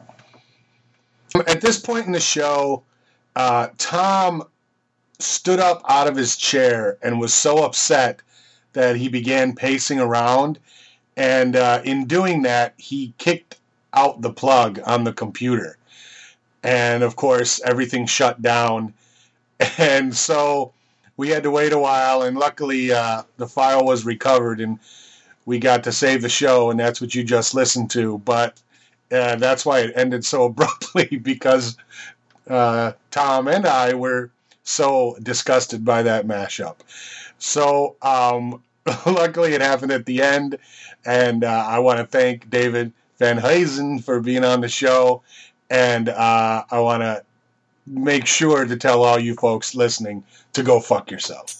At this point in the show, Tom stood up out of his chair and was so upset that he began pacing around. And in doing that, he kicked out the plug on the computer. And, of course, everything shut down. And so we had to wait a while, and luckily the file was recovered, and we got to save the show, and that's what you just listened to. But that's why it ended so abruptly, because Tom and I were so disgusted by that mashup. So luckily it happened at the end, and I want to thank David Van Huysen for being on the show. And I want to make sure to tell all you folks listening to go fuck yourself.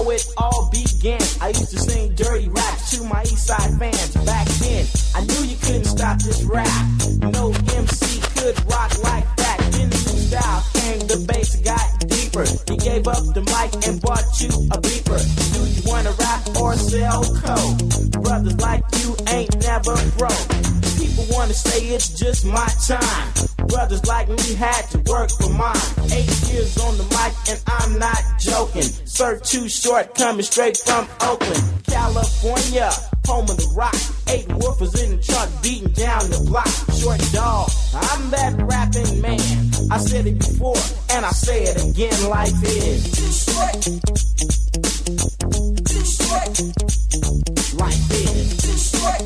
how it all began. I used to sing dirty raps to my East Side fans. Back then, I knew you couldn't stop this rap. No MC could rock like that. Then the new style came, the bass got deeper. He gave up the mic and bought you a beeper. Do you wanna rap or sell coke? Brothers like you ain't never broke. People wanna say it's just my time. Brothers like me had to work for mine. 8 years on the mic and I'm not joking. Sir Too Short coming straight from Oakland, California, home of the rock. 8 woofers in the truck beating down the block. Short dog, I'm that rapping man. I said it before and I say it again. Life is too short. Too short. Life is too short.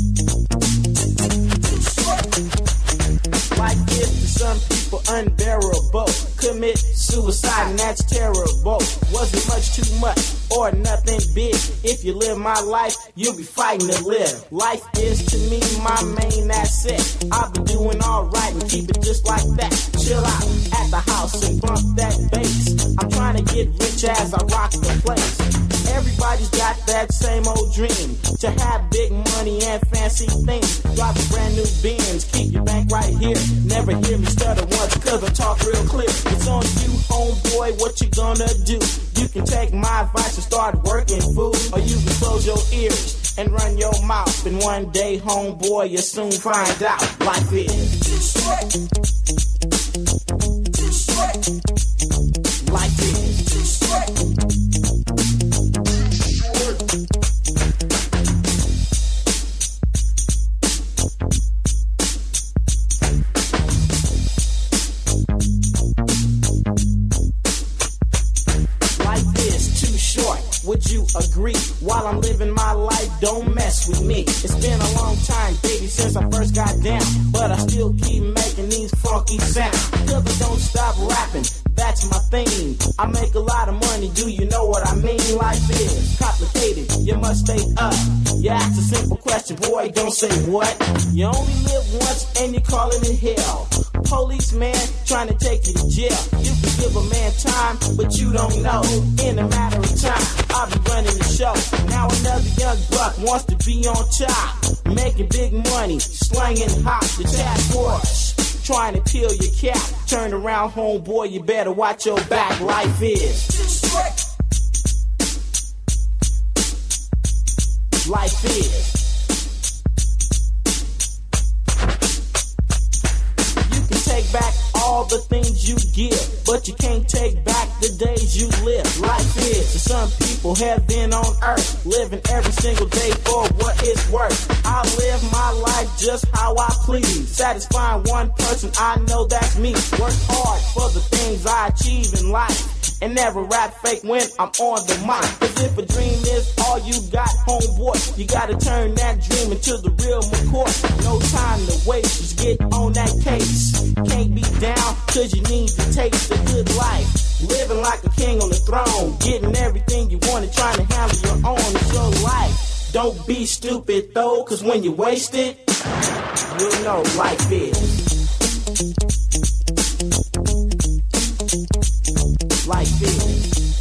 Too short. Life is to some people unbearable. Commit suicide and that's terrible. Wasn't much too much or nothing big. If you live my life, you'll be fighting to live. Life is to me my main asset. I'll be doing alright and keep it just like that. Chill out at the house and bump that bass. I'm trying to get rich as I rock the place. Everybody's got that same old dream to have big money and fancy things. Drive a brand new Benz, keep your bank right here. Never hear me stutter once cause I talk real clear. It's on you, homeboy, what you gonna do? You can take my advice and start working, fool. Or you can close your ears and run your mouth. And one day, homeboy, you'll soon find out. Life is too short. Too short. Life is too short. Would you agree? While I'm living my life, don't mess with me. It's been a long time, baby, since I first got down, but I still keep making these funky sounds. Cause I don't stop rapping, that's my thing. I make a lot of money, do you know what I mean? Life is complicated, you must stay up. You ask a simple question, boy, don't say what. You only live once and you're calling it hell. Policeman trying to take you to jail. You can give a man time, but you don't know. In a matter of time, I'll be running the show. Now another young buck wants to be on top, making big money, slanging hot. The task force trying to peel your cap. Turn around, homeboy, you better watch your back. Life is too short. Life is. Take back all the things you give, but you can't take back the days you live. Life is to some people heaven on earth, living every single day for what it's worth. I live my life just how I please, satisfying one person, I know that's me. Work hard for the things I achieve in life, and never rap fake when I'm on the mic. Cause if a dream is all you got, homeboy, you gotta turn that dream into the real McCoy. No time to waste, just get on that case. Can't be down cause you need to taste the good life. Living like a king on the throne, getting everything you want and trying to handle your own. It's your life. Don't be stupid though, cause when you waste it, you'll know life is. Life is.